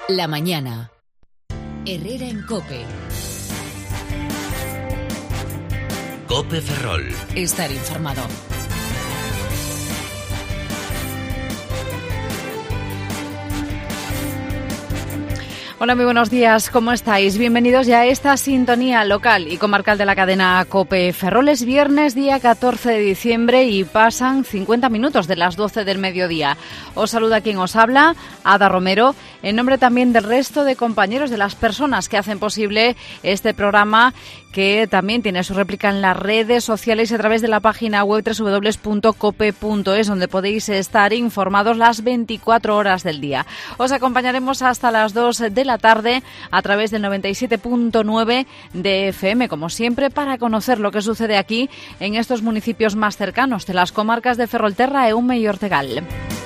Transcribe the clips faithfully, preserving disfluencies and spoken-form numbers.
La mañana. Herrera en COPE. COPE Ferrol. Estar informado. Hola, muy buenos días, ¿cómo estáis? Bienvenidos ya a esta sintonía local y comarcal de la cadena COPE Ferrol. Es viernes, día catorce de diciembre y pasan cincuenta minutos de las doce del mediodía. Os saluda quien os habla, Ada Romero, en nombre también del resto de compañeros, de las personas que hacen posible este programa, que también tiene su réplica en las redes sociales y a través de la página web doble u doble u doble u punto cope punto es, donde podéis estar informados las veinticuatro horas del día. Os acompañaremos hasta las dos de la tarde a través del noventa y siete punto nueve de F M, como siempre, para conocer lo que sucede aquí en estos municipios más cercanos de las comarcas de Ferrolterra, Eume y Ortegal.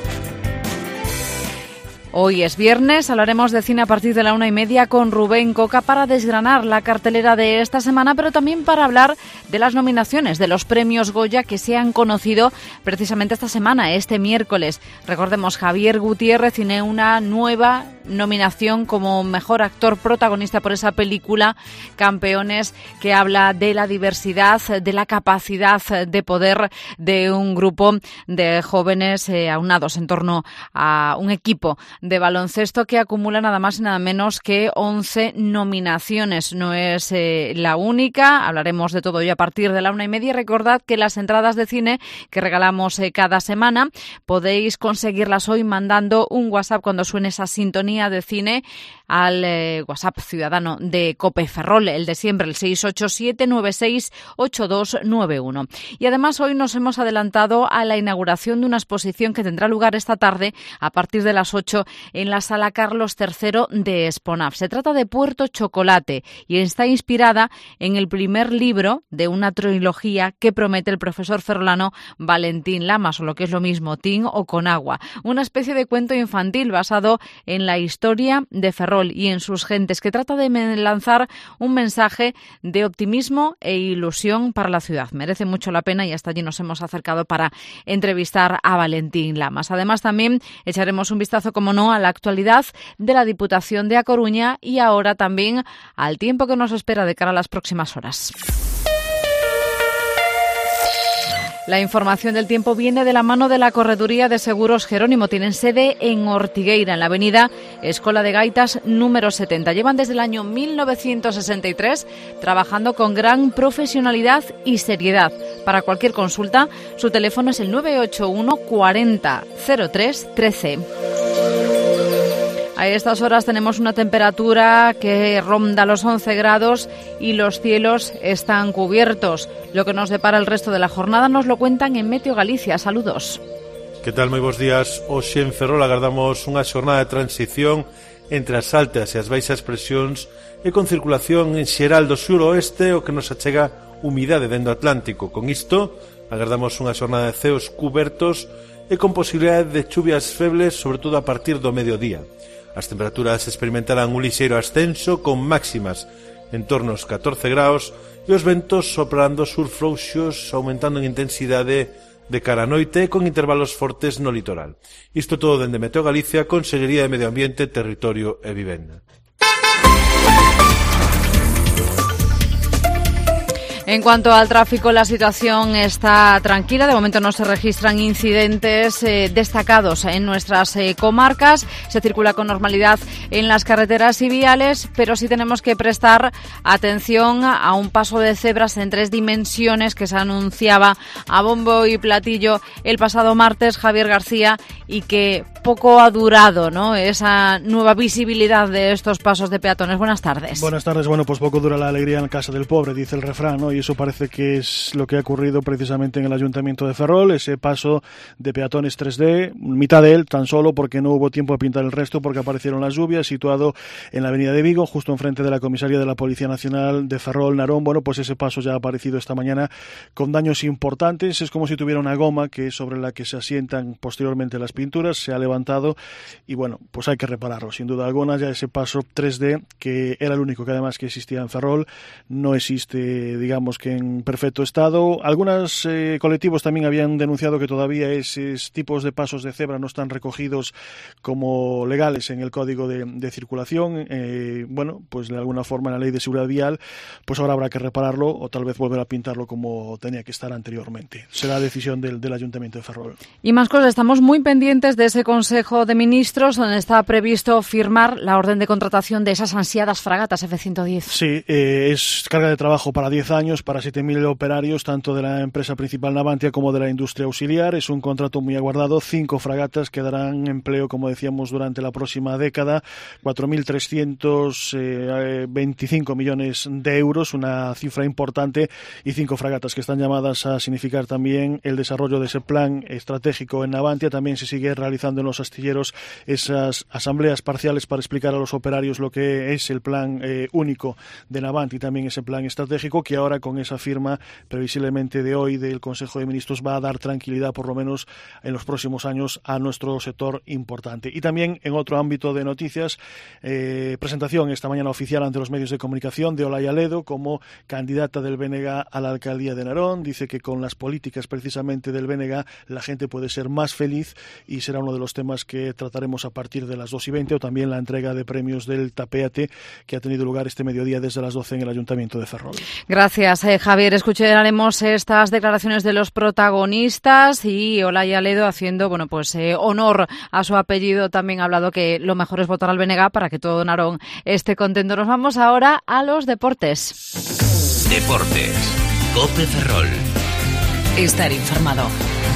Hoy es viernes, hablaremos de cine a partir de la una y media con Rubén Coca para desgranar la cartelera de esta semana, pero también para hablar de las nominaciones de los premios Goya que se han conocido precisamente esta semana, este miércoles. Recordemos, Javier Gutiérrez tiene una nueva nominación como mejor actor protagonista por esa película Campeones, que habla de la diversidad, de la capacidad de poder de un grupo de jóvenes eh, aunados en torno a un equipo de baloncesto que acumula nada más y nada menos que once nominaciones. No es eh, la única, hablaremos de todo ello a partir de la una y media. Recordad que las entradas de cine que regalamos eh, cada semana podéis conseguirlas hoy mandando un WhatsApp cuando suene esa sintonía de cine al eh, WhatsApp ciudadano de COPE Ferrol, el de siempre, el seis ocho siete nueve seis ocho dos nueve uno. Y además hoy nos hemos adelantado a la inauguración de una exposición que tendrá lugar esta tarde a partir de las ocho en la Sala Carlos tercero de Esponaf. Se trata de Puerto Chocolate y está inspirada en el primer libro de una trilogía que promete el profesor ferrolano Valentín Lamas, o lo que es lo mismo, Tin o con agua. Una especie de cuento infantil basado en la historia de Ferrol y en sus gentes, que trata de lanzar un mensaje de optimismo e ilusión para la ciudad. Merece mucho la pena y hasta allí nos hemos acercado para entrevistar a Valentín Lamas. Además, también echaremos un vistazo, como no, a la actualidad de la Diputación de A Coruña y ahora también al tiempo que nos espera de cara a las próximas horas. La información del tiempo viene de la mano de la Correduría de Seguros Jerónimo. Tienen sede en Ortigueira, en la avenida Escola de Gaitas número setenta. Llevan desde el año mil novecientos sesenta y tres trabajando con gran profesionalidad y seriedad. Para cualquier consulta, su teléfono es el nueve ocho uno cuarenta cero tres trece. A estas horas tenemos una temperatura que ronda los once grados y los cielos están cubiertos. Lo que nos depara el resto de la jornada nos lo cuentan en Meteo Galicia. Saludos. Que tal, moi bons días. Hoxe en Ferrol agardamos unha xornada de transición entre as altas e as baixas presións e con circulación en xeral do suroeste, o que nos achega humidade dentro do Atlántico. Con isto agardamos unha xornada de ceos cubertos e con posibilidade de chuvias febles, sobre todo a partir do mediodía. As temperaturas experimentarán un lixeiro ascenso con máximas en torno aos catorce graus e os ventos soprando sur frouxos, aumentando en intensidade de cara a noite con intervalos fortes no litoral. Isto todo dende Meteo Galicia, Consellería de Medio Ambiente, Territorio e Vivenda. En cuanto al tráfico, la situación está tranquila. De momento no se registran incidentes eh, destacados en nuestras eh, comarcas. Se circula con normalidad en las carreteras y viales, pero sí tenemos que prestar atención a un paso de cebras en tres dimensiones que se anunciaba a bombo y platillo el pasado martes, Javier García, y que poco ha durado, ¿no?, esa nueva visibilidad de estos pasos de peatones. Buenas tardes. Buenas tardes. Bueno, pues poco dura la alegría en casa del pobre, dice el refrán, ¿no? Y eso parece que es lo que ha ocurrido precisamente en el Ayuntamiento de Ferrol, ese paso de peatones tres D, mitad de él tan solo porque no hubo tiempo de pintar el resto porque aparecieron las lluvias, situado en la avenida de Vigo, justo enfrente de la comisaría de la Policía Nacional de Ferrol, Narón. Bueno, pues ese paso ya ha aparecido esta mañana con daños importantes. Es como si tuviera una goma que sobre la que se asientan posteriormente las pinturas. Se ha levantado levantado y bueno, pues hay que repararlo, sin duda alguna. Ya ese paso tres D, que era el único que además que existía en Ferrol, no existe, digamos que en perfecto estado. Algunos eh, colectivos también habían denunciado que todavía esos tipos de pasos de cebra no están recogidos como legales en el Código de, de Circulación. Eh, bueno, pues de alguna forma en la Ley de Seguridad Vial, pues ahora habrá que repararlo o tal vez volver a pintarlo como tenía que estar anteriormente. Será decisión del, del Ayuntamiento de Ferrol. Y más cosas, estamos muy pendientes de ese Consejo de Ministros donde está previsto firmar la orden de contratación de esas ansiadas fragatas F ciento diez. Sí, eh, es carga de trabajo para diez años, para siete mil operarios, tanto de la empresa principal Navantia como de la industria auxiliar. Es un contrato muy aguardado, cinco fragatas que darán empleo, como decíamos, durante la próxima década, cuatro mil trescientos veinticinco millones de euros, una cifra importante, y cinco fragatas que están llamadas a significar también el desarrollo de ese plan estratégico en Navantia. También se sigue realizando en los astilleros esas asambleas parciales para explicar a los operarios lo que es el plan eh, único de Navantia y también ese plan estratégico, que ahora con esa firma previsiblemente de hoy del Consejo de Ministros va a dar tranquilidad por lo menos en los próximos años a nuestro sector importante. Y también en otro ámbito de noticias, eh, presentación esta mañana oficial ante los medios de comunicación de Olaya Ledo como candidata del B N G a la alcaldía de Narón. Dice que con las políticas precisamente del B N G la gente puede ser más feliz y será uno de los temas que trataremos a partir de las dos y veinte, o también la entrega de premios del Tapeate que ha tenido lugar este mediodía desde las doce en el Ayuntamiento de Ferrol. Gracias, eh, Javier. Escucharemos estas declaraciones de los protagonistas y Olaya Ledo haciendo, bueno, pues eh, honor a su apellido. También ha hablado que lo mejor es votar al B N G para que todo Narón esté contento. Nos vamos ahora a los deportes. Deportes. COPE Ferrol. Estar informado.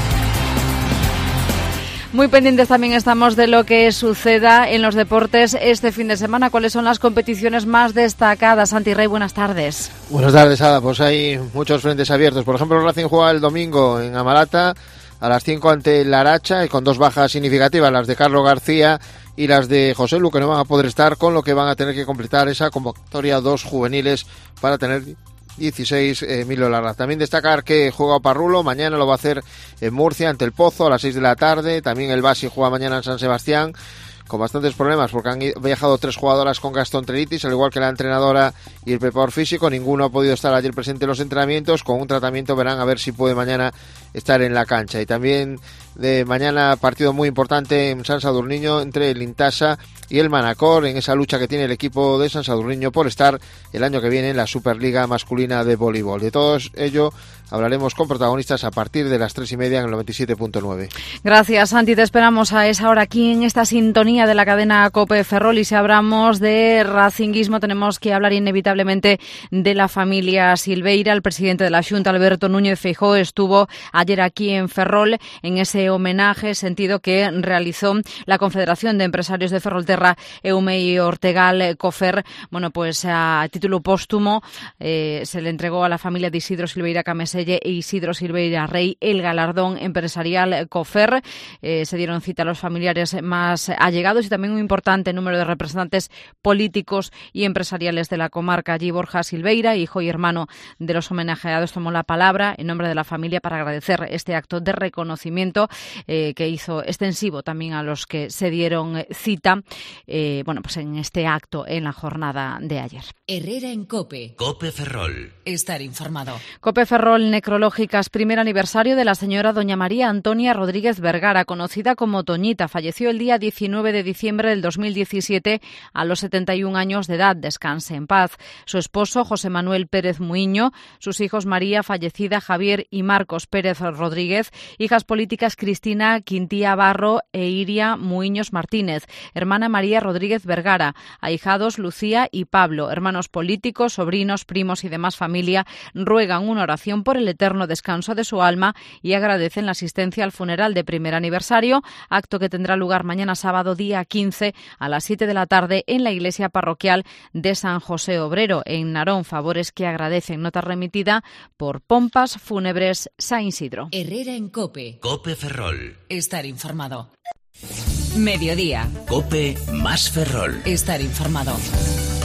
Muy pendientes también estamos de lo que suceda en los deportes este fin de semana. ¿Cuáles son las competiciones más destacadas? Santi Rey, buenas tardes. Buenas tardes, Ada. Pues hay muchos frentes abiertos. Por ejemplo, el Racing juega el domingo en Amalata a las cinco ante el Laracha y con dos bajas significativas, las de Carlos García y las de José Lu, que no van a poder estar, con lo que van a tener que completar esa convocatoria dos juveniles para tener dieciséis eh, Emilio Larraz. También destacar que juega Parrulo, mañana lo va a hacer en Murcia ante el Pozo a las seis de la tarde. También el Basi juega mañana en San Sebastián con bastantes problemas porque han viajado tres jugadoras con gastroenteritis, al igual que la entrenadora y el preparador físico. Ninguno ha podido estar ayer presente en los entrenamientos. Con un tratamiento verán a ver si puede mañana estar en la cancha. Y también de mañana partido muy importante en San Sadurniño entre el Intasa y el Manacor, en esa lucha que tiene el equipo de San Sadurniño por estar el año que viene en la Superliga masculina de voleibol. De todo ello hablaremos con protagonistas a partir de las tres y media en el noventa y siete punto nueve. Gracias, Santi. Te esperamos a esa hora aquí en esta sintonía de la cadena COPE Ferrol. Y si hablamos de racinguismo, tenemos que hablar inevitablemente de la familia Silveira. El presidente de la Xunta, Alberto Núñez Feijóo, estuvo ayer aquí en Ferrol en ese homenaje sentido que realizó la Confederación de Empresarios de Ferrolterra, Eume y Ortegal Cofer. Bueno, pues a título póstumo eh, se le entregó a la familia de Isidro Silveira Cameselle e Isidro Silveira Rey el galardón empresarial Cofer. Eh, se dieron cita a los familiares más allegados y también un importante número de representantes políticos y empresariales de la comarca. Allí Borja Silveira, hijo y hermano de los homenajeados, tomó la palabra en nombre de la familia para agradecer este acto de reconocimiento eh, que hizo extensivo también a los que se dieron cita eh, bueno, pues en este acto en la jornada de ayer. Herrera en COPE. COPE Ferrol. Estar informado. COPE Ferrol Necrológicas, primer aniversario de la señora doña María Antonia Rodríguez Vergara, conocida como Toñita. Falleció el día diecinueve de diciembre del dos mil diecisiete a los setenta y un años de edad. Descanse en paz. Su esposo, José Manuel Pérez Muiño, sus hijos María, fallecida, Javier y Marcos Pérez Rodríguez, hijas políticas Cristina Quintía Barro e Iria Muiños Martínez, hermana María Rodríguez Vergara, ahijados Lucía y Pablo, hermanos políticos, sobrinos, primos y demás familia, ruegan una oración por el eterno descanso de su alma y agradecen la asistencia al funeral de primer aniversario, acto que tendrá lugar mañana sábado día quince a las siete de la tarde en la iglesia parroquial de San José Obrero en Narón. Favores que agradecen. Nota remitida por Pompas Fúnebres San Isidro. Herrera en COPE. COPE Ferrol. Estar informado. Mediodía. COPE más Ferrol. Estar informado.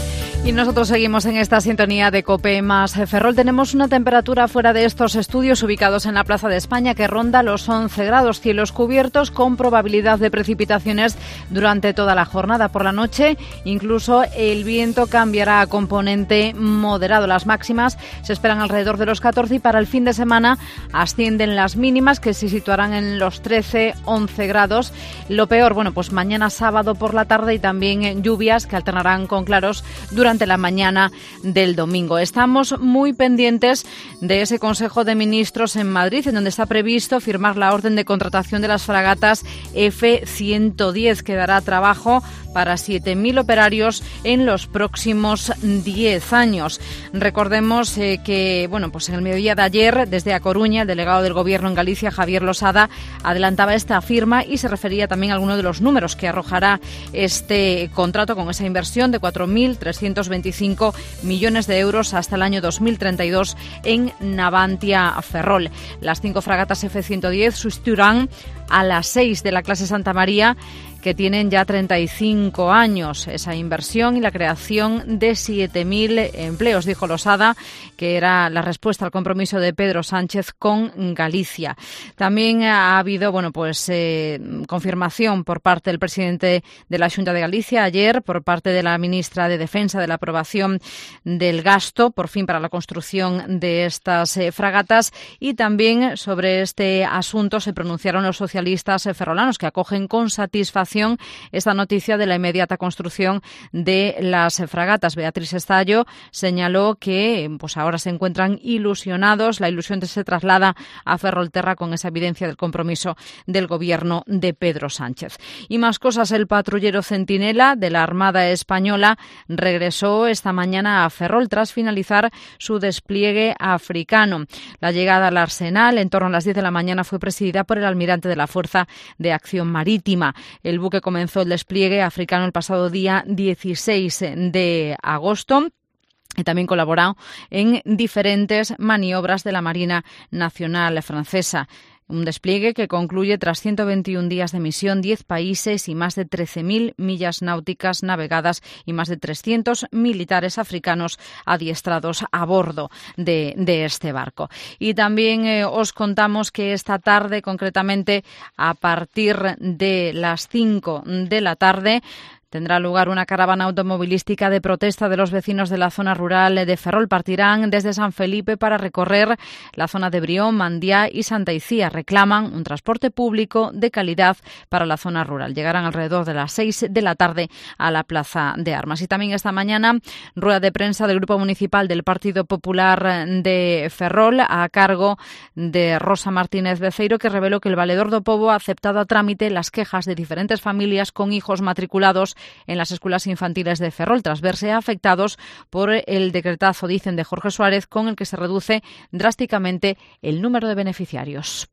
Y nosotros seguimos en esta sintonía de COPE más Ferrol. Tenemos una temperatura fuera de estos estudios ubicados en la Plaza de España que ronda los once grados, cielos cubiertos con probabilidad de precipitaciones durante toda la jornada. Por la noche incluso el viento cambiará a componente moderado. Las máximas se esperan alrededor de los catorce y para el fin de semana ascienden las mínimas que se situarán en los trece, once grados. Lo peor, bueno, pues mañana sábado por la tarde y también lluvias que alternarán con claros durante la mañana del domingo. Estamos muy pendientes de ese Consejo de Ministros en Madrid, en donde está previsto firmar la orden de contratación de las fragatas F ciento diez, que dará trabajo para siete mil operarios en los próximos diez años. Recordemos eh, que, bueno, pues en el mediodía de ayer, desde A Coruña, el delegado del Gobierno en Galicia, Javier Losada, adelantaba esta firma y se refería también a algunos de los números que arrojará este contrato con esa inversión de cuatro mil trescientos veinticinco millones de euros hasta el año dos mil treinta y dos en Navantia Ferrol. Las cinco fragatas F ciento diez sustituirán a las seis de la clase Santa María, que tienen ya treinta y cinco años. Esa inversión y la creación de siete mil empleos, dijo Losada, que era la respuesta al compromiso de Pedro Sánchez con Galicia. También ha habido, bueno, pues eh, confirmación por parte del presidente de la Xunta de Galicia ayer, por parte de la ministra de Defensa, de la aprobación del gasto, por fin, para la construcción de estas eh, fragatas, y también sobre este asunto se pronunciaron los socialistas eh, ferrolanos, que acogen con satisfacción esta noticia de la inmediata construcción de las fragatas. Beatriz Estallo señaló que pues ahora se encuentran ilusionados, la ilusión se traslada a Ferrolterra con esa evidencia del compromiso del gobierno de Pedro Sánchez. Y más cosas, el patrullero Centinela de la Armada Española regresó esta mañana a Ferrol tras finalizar su despliegue africano. La llegada al Arsenal en torno a las diez de la mañana fue presidida por el almirante de la Fuerza de Acción Marítima. El buque comenzó el despliegue africano el pasado día dieciséis de agosto. Y también colaboró en diferentes maniobras de la Marina Nacional Francesa. Un despliegue que concluye tras ciento veintiún días de misión, diez países y más de trece mil millas náuticas navegadas y más de trescientos militares africanos adiestrados a bordo de, de este barco. Y también eh, os contamos que esta tarde, concretamente a partir de las cinco de la tarde, tendrá lugar una caravana automovilística de protesta de los vecinos de la zona rural de Ferrol. Partirán desde San Felipe para recorrer la zona de Brión, Mandiá y Santa Icía. Reclaman un transporte público de calidad para la zona rural. Llegarán alrededor de las seis de la tarde a la Plaza de Armas. Y también esta mañana, rueda de prensa del Grupo Municipal del Partido Popular de Ferrol a cargo de Rosa Martínez Beceiro, que reveló que el Valedor do Pobo ha aceptado a trámite las quejas de diferentes familias con hijos matriculados en las escuelas infantiles de Ferrol, tras verse afectados por el decretazo, dicen, de Jorge Suárez, con el que se reduce drásticamente el número de beneficiarios.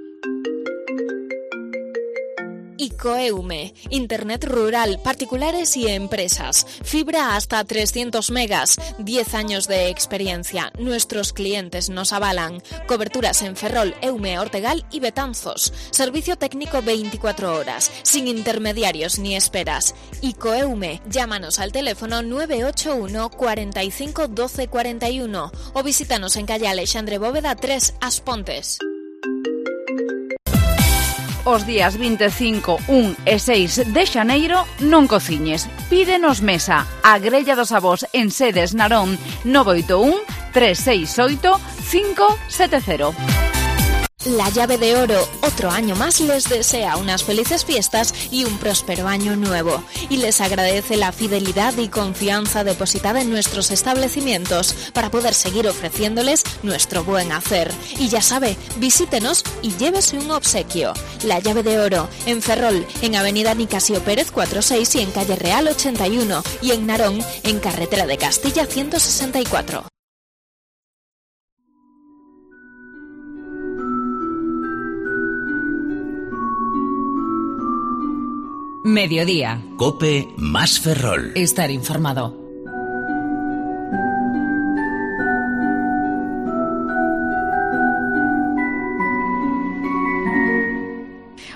Icoeume, Internet rural, particulares y empresas. Fibra hasta trescientos megas, diez años de experiencia. Nuestros clientes nos avalan. Coberturas en Ferrol, Eume, Ortegal y Betanzos. Servicio técnico veinticuatro horas, sin intermediarios ni esperas. Icoeume, llámanos al teléfono nueve ocho uno, cuarenta y cinco, doce cuarenta y uno o visítanos en calle Alexandre Bóveda tres, As Pontes. Os días veinticinco, un e seis de xaneiro non cociñes. Pídenos mesa a Grella dos Avós en Sedes Narón nove oito un, tres seis oito, cinco sete cero. La Llave de Oro, otro año más, les desea unas felices fiestas y un próspero año nuevo. Y les agradece la fidelidad y confianza depositada en nuestros establecimientos para poder seguir ofreciéndoles nuestro buen hacer. Y ya sabe, visítenos y llévese un obsequio. La Llave de Oro, en Ferrol, en Avenida Nicasio Pérez cuarenta y seis y en Calle Real ochenta y uno. Y en Narón, en Carretera de Castilla ciento sesenta y cuatro. Mediodía. COPE más Ferrol. Estar informado.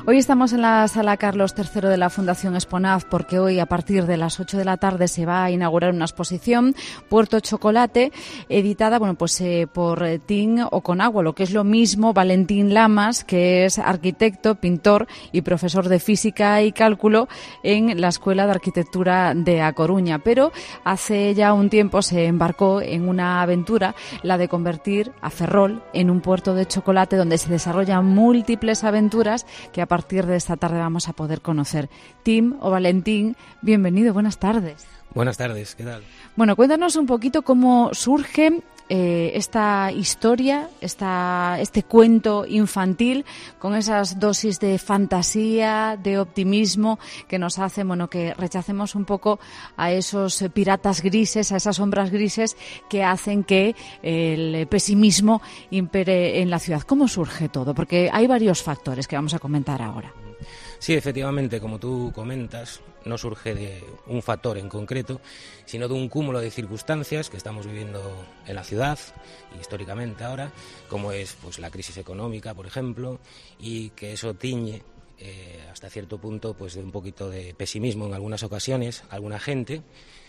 Hoy estamos en la Sala Carlos tercero de la Fundación Exponaf porque hoy a partir de las ocho de la tarde se va a inaugurar una exposición, Puerto Chocolate, editada bueno pues eh, por Tim Okonagua, lo que es lo mismo Valentín Lamas, que es arquitecto, pintor y profesor de física y cálculo en la Escuela de Arquitectura de A Coruña. Pero hace ya un tiempo se embarcó en una aventura, la de convertir a Ferrol en un puerto de chocolate donde se desarrollan múltiples aventuras que a partir de esta tarde vamos a poder conocer. Tim o Valentín, bienvenido, buenas tardes. Buenas tardes, ¿qué tal? Bueno, cuéntanos un poquito cómo surge eh, esta historia, esta, este cuento infantil con esas dosis de fantasía, de optimismo que nos hacen, bueno, que rechacemos un poco a esos piratas grises, a esas sombras grises que hacen que el pesimismo impere en la ciudad. ¿Cómo surge todo? Porque hay varios factores que vamos a comentar ahora. Sí, efectivamente, como tú comentas, no surge de un factor en concreto, sino de un cúmulo de circunstancias que estamos viviendo en la ciudad, y históricamente ahora, como es pues la crisis económica, por ejemplo, y que eso tiñe eh, hasta cierto punto pues de un poquito de pesimismo en algunas ocasiones a alguna gente.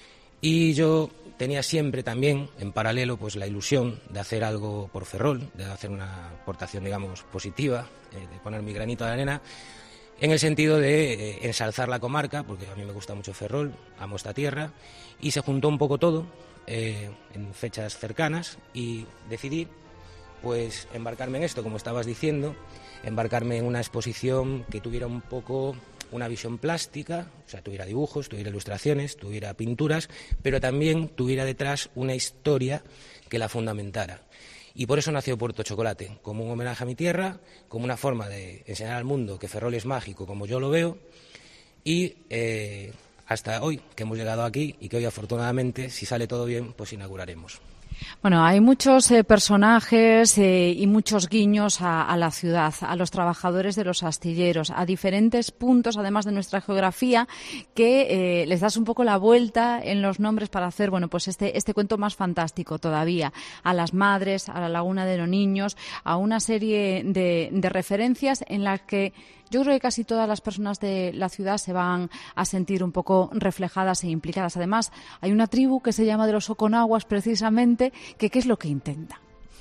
Y yo tenía siempre también, en paralelo, pues la ilusión de hacer algo por Ferrol, de hacer una aportación, digamos, positiva, eh, de poner mi granito de arena, en el sentido de eh, ensalzar la comarca, porque a mí me gusta mucho Ferrol, amo esta tierra, y se juntó un poco todo eh, en fechas cercanas y decidí pues embarcarme en esto, como estabas diciendo, embarcarme en una exposición que tuviera un poco una visión plástica, o sea, tuviera dibujos, tuviera ilustraciones, tuviera pinturas, pero también tuviera detrás una historia que la fundamentara. Y por eso nació Puerto Chocolate, como un homenaje a mi tierra, como una forma de enseñar al mundo que Ferrol es mágico, como yo lo veo, y eh, hasta hoy, que hemos llegado aquí y que hoy, afortunadamente, si sale todo bien, pues inauguraremos. Bueno, hay muchos eh, personajes eh, y muchos guiños a, a la ciudad, a los trabajadores de los astilleros, a diferentes puntos, además de nuestra geografía, que eh, les das un poco la vuelta en los nombres para hacer, bueno, pues este este cuento más fantástico todavía. A las madres, a la Laguna de los Niños, a una serie de, de referencias en las que yo creo que casi todas las personas de la ciudad se van a sentir un poco reflejadas e implicadas. Además, hay una tribu que se llama de los Okonaguas, precisamente, que ¿qué es lo que intenta?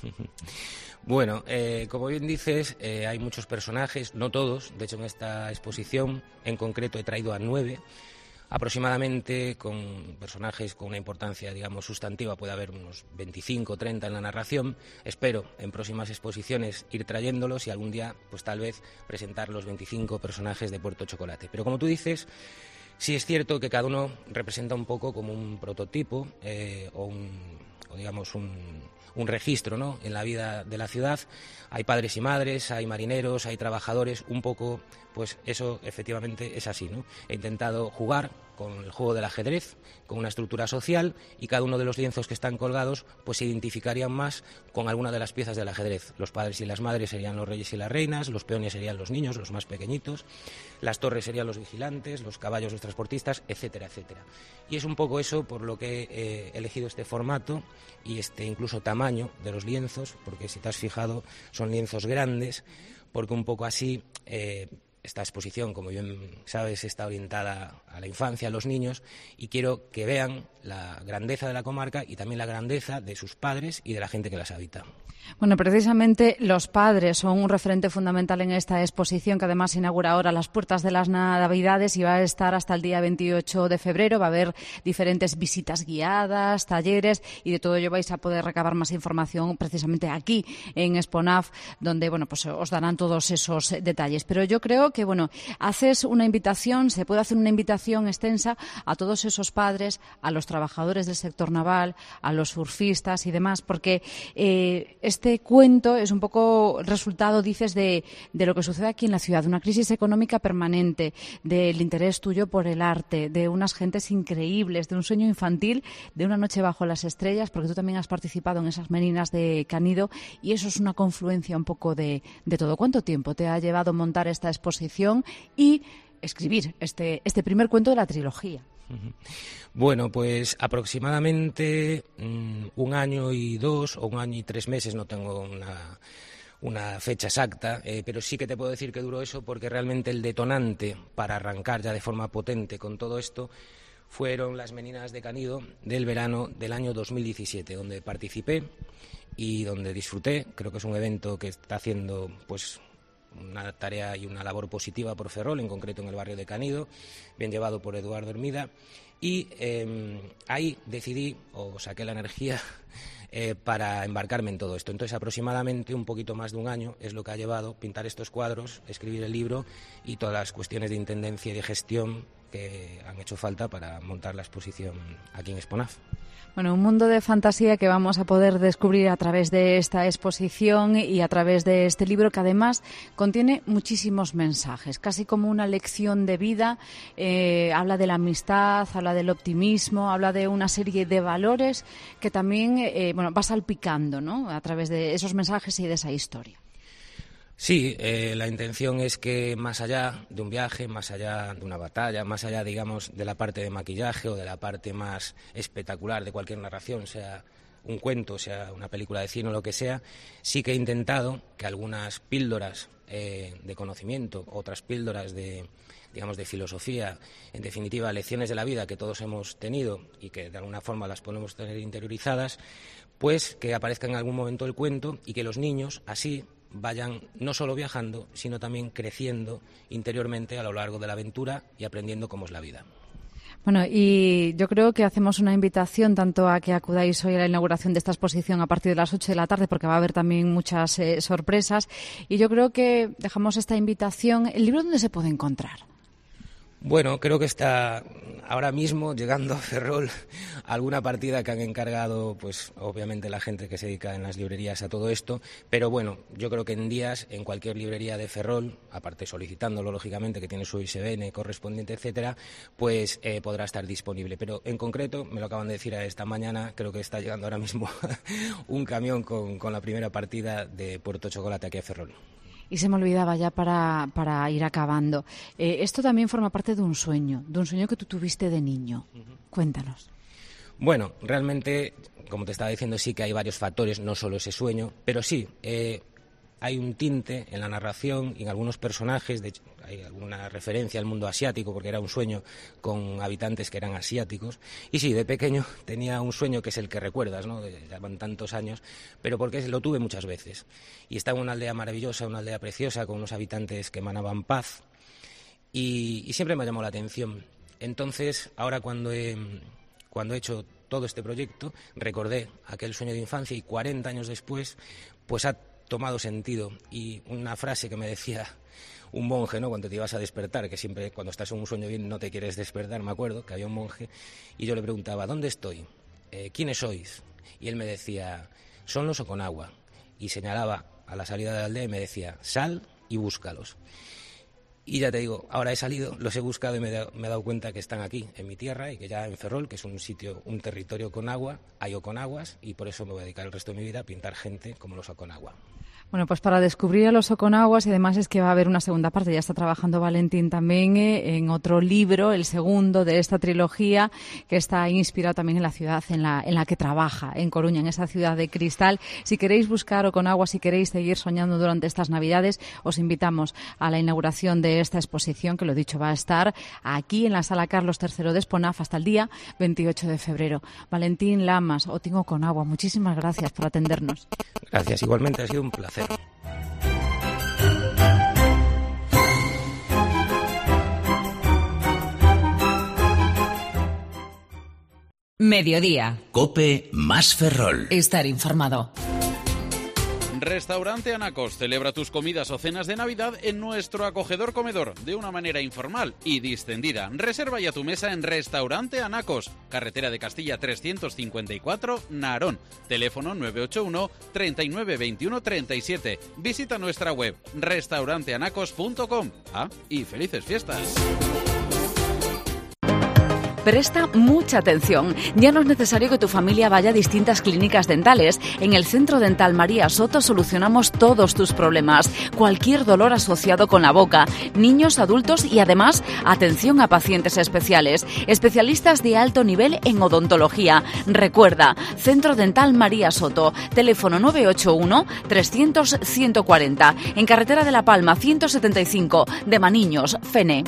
Bueno, eh, como bien dices, eh, hay muchos personajes, no todos. De hecho, en esta exposición en concreto he traído a nueve, aproximadamente, con personajes con una importancia, digamos, sustantiva. Puede haber unos veinticinco o treinta en la narración. Espero en próximas exposiciones ir trayéndolos y algún día, pues tal vez, presentar los veinticinco personajes de Puerto Chocolate. Pero como tú dices, sí es cierto que cada uno representa un poco como un prototipo eh, o, un, o digamos un, un registro, ¿no?, en la vida de la ciudad. Hay padres y madres, hay marineros, hay trabajadores, un poco, pues eso efectivamente es así, ¿no? He intentado jugar con el juego del ajedrez, con una estructura social, y cada uno de los lienzos que están colgados pues se identificarían más con alguna de las piezas del ajedrez. Los padres y las madres serían los reyes y las reinas, los peones serían los niños, los más pequeñitos, las torres serían los vigilantes, los caballos los transportistas, etcétera, etcétera. Y es un poco eso por lo que he elegido este formato y este incluso tamaño de los lienzos, porque si te has fijado son lienzos grandes, porque un poco así eh, esta exposición, como bien sabes, está orientada a la infancia, a los niños, y quiero que vean la grandeza de la comarca y también la grandeza de sus padres y de la gente que las habita. Bueno, precisamente los padres son un referente fundamental en esta exposición, que además se inaugura ahora a las puertas de las Navidades y va a estar hasta el día veintiocho de febrero. Va a haber diferentes visitas guiadas, talleres, y de todo ello vais a poder recabar más información precisamente aquí en Exponaf, donde bueno, pues os darán todos esos detalles. Pero yo creo que bueno, haces una invitación, se puede hacer una invitación extensa a todos esos padres, a los trabajadores del sector naval, a los surfistas y demás, porque eh, este cuento es un poco resultado, dices, de, de lo que sucede aquí en la ciudad, una crisis económica permanente, del interés tuyo por el arte, de unas gentes increíbles, de un sueño infantil, de una noche bajo las estrellas, porque tú también has participado en esas merinas de Canido, y eso es una confluencia un poco de, de todo. ¿Cuánto tiempo te ha llevado montar esta exposición y escribir este, este primer cuento de la trilogía? Bueno, pues aproximadamente mmm, un año y dos o un año y tres meses, no tengo una, una fecha exacta, eh, pero sí que te puedo decir que duró eso porque realmente el detonante para arrancar ya de forma potente con todo esto fueron las Meninas de Canido del verano del año dos mil diecisiete, donde participé y donde disfruté. Creo que es un evento que está haciendo pues una tarea y una labor positiva por Ferrol, en concreto en el barrio de Canido, bien llevado por Eduardo Hermida, y eh, ahí decidí, o saqué la energía eh, para embarcarme en todo esto. Entonces, aproximadamente un poquito más de un año es lo que ha llevado pintar estos cuadros, escribir el libro y todas las cuestiones de intendencia y de gestión que han hecho falta para montar la exposición aquí en Exponaf. Bueno, un mundo de fantasía que vamos a poder descubrir a través de esta exposición y a través de este libro, que además contiene muchísimos mensajes, casi como una lección de vida. Eh, habla de la amistad, habla del optimismo, habla de una serie de valores que también eh, bueno, va salpicando, ¿no?, a través de esos mensajes y de esa historia. Sí, eh, la intención es que más allá de un viaje, más allá de una batalla, más allá, digamos, de la parte de maquillaje o de la parte más espectacular de cualquier narración, sea un cuento, sea una película de cine o lo que sea, sí que he intentado que algunas píldoras eh, de conocimiento, otras píldoras de, digamos, de filosofía, en definitiva, lecciones de la vida que todos hemos tenido y que de alguna forma las podemos tener interiorizadas, pues que aparezca en algún momento el cuento y que los niños, así, vayan no solo viajando, sino también creciendo interiormente a lo largo de la aventura y aprendiendo cómo es la vida. Bueno, y yo creo que hacemos una invitación tanto a que acudáis hoy a la inauguración de esta exposición a partir de las ocho de la tarde, porque va a haber también muchas eh, sorpresas, y yo creo que dejamos esta invitación. ¿El libro dónde se puede encontrar? Bueno, creo que está ahora mismo llegando a Ferrol alguna partida que han encargado, pues obviamente la gente que se dedica en las librerías a todo esto, pero bueno, yo creo que en días, en cualquier librería de Ferrol, aparte solicitándolo lógicamente, que tiene su I S B N correspondiente, etcétera, pues eh, podrá estar disponible. Pero en concreto, me lo acaban de decir esta mañana, creo que está llegando ahora mismo un camión con, con la primera partida de Puerto Chocolate aquí a Ferrol. Y se me olvidaba ya para, para ir acabando. Eh, esto también forma parte de un sueño, de un sueño que tú tuviste de niño. Uh-huh. Cuéntanos. Bueno, realmente, como te estaba diciendo, sí que hay varios factores, no solo ese sueño, pero sí, eh, hay un tinte en la narración y en algunos personajes, de hecho, hay alguna referencia al mundo asiático, porque era un sueño con habitantes que eran asiáticos. Y sí, de pequeño tenía un sueño que es el que recuerdas, ¿no? Ya van tantos años, pero porque lo tuve muchas veces. Y estaba en una aldea maravillosa, una aldea preciosa, con unos habitantes que emanaban paz, y, y siempre me llamó la atención. Entonces, ahora cuando he, cuando he hecho todo este proyecto, recordé aquel sueño de infancia y cuarenta años después, pues ha tomado sentido. Y una frase que me decía un monje, ¿no?, cuando te ibas a despertar, que siempre cuando estás en un sueño bien no te quieres despertar, me acuerdo que había un monje y yo le preguntaba, ¿dónde estoy? Eh, ¿Quiénes sois? Y él me decía, son los Oconagua, y señalaba a la salida de la aldea y me decía, sal y búscalos. Y ya te digo, ahora he salido, los he buscado y me he, dado, me he dado cuenta que están aquí, en mi tierra, y que ya en Ferrol, que es un sitio, un territorio con agua, hay Oconaguas, y por eso me voy a dedicar el resto de mi vida a pintar gente como los Oconagua. Bueno, pues para descubrir a los Oconaguas, y además es que va a haber una segunda parte, ya está trabajando Valentín también eh, en otro libro, el segundo de esta trilogía, que está inspirado también en la ciudad en la, en la que trabaja, en Coruña, en esa ciudad de cristal. Si queréis buscar Oconaguas, si queréis seguir soñando durante estas Navidades, os invitamos a la inauguración de esta exposición, que lo dicho va a estar aquí en la Sala Carlos tercero de Exponaf hasta el día veintiocho de febrero. Valentín Lamas, Otín Oconagua, muchísimas gracias por atendernos. Gracias, igualmente ha sido un placer. Mediodía. COPE más Ferrol. Estar informado. Restaurante Anacos celebra tus comidas o cenas de Navidad en nuestro acogedor comedor de una manera informal y distendida. Reserva ya tu mesa en Restaurante Anacos, carretera de Castilla trescientos cincuenta y cuatro, Narón. Teléfono nueve ocho uno, treinta y nueve veintiuno treinta y siete. Visita nuestra web restaurante anacos punto com. Ah, y felices fiestas. Presta mucha atención. Ya no es necesario que tu familia vaya a distintas clínicas dentales. En el Centro Dental María Soto solucionamos todos tus problemas. Cualquier dolor asociado con la boca, niños, adultos y además atención a pacientes especiales. Especialistas de alto nivel en odontología. Recuerda, Centro Dental María Soto. Teléfono nueve ocho uno, trescientos, ciento cuarenta. En Carretera de la Palma ciento setenta y cinco. De Maniños, Fene.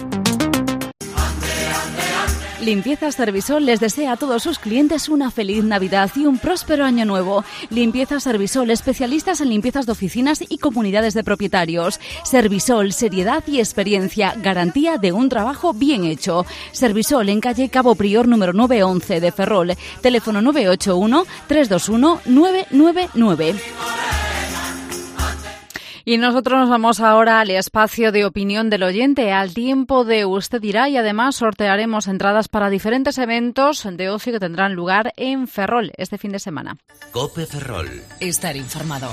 Limpiezas Servisol les desea a todos sus clientes una feliz Navidad y un próspero año nuevo. Limpiezas Servisol, especialistas en limpiezas de oficinas y comunidades de propietarios. Servisol, seriedad y experiencia, garantía de un trabajo bien hecho. Servisol en calle Cabo Prior número novecientos once de Ferrol. Teléfono nueve ocho uno, tres dos uno, nueve nueve nueve. Y nosotros nos vamos ahora al espacio de opinión del oyente, al tiempo de Usted dirá, y además sortearemos entradas para diferentes eventos de ocio que tendrán lugar en Ferrol este fin de semana. COPE Ferrol. Estar informado.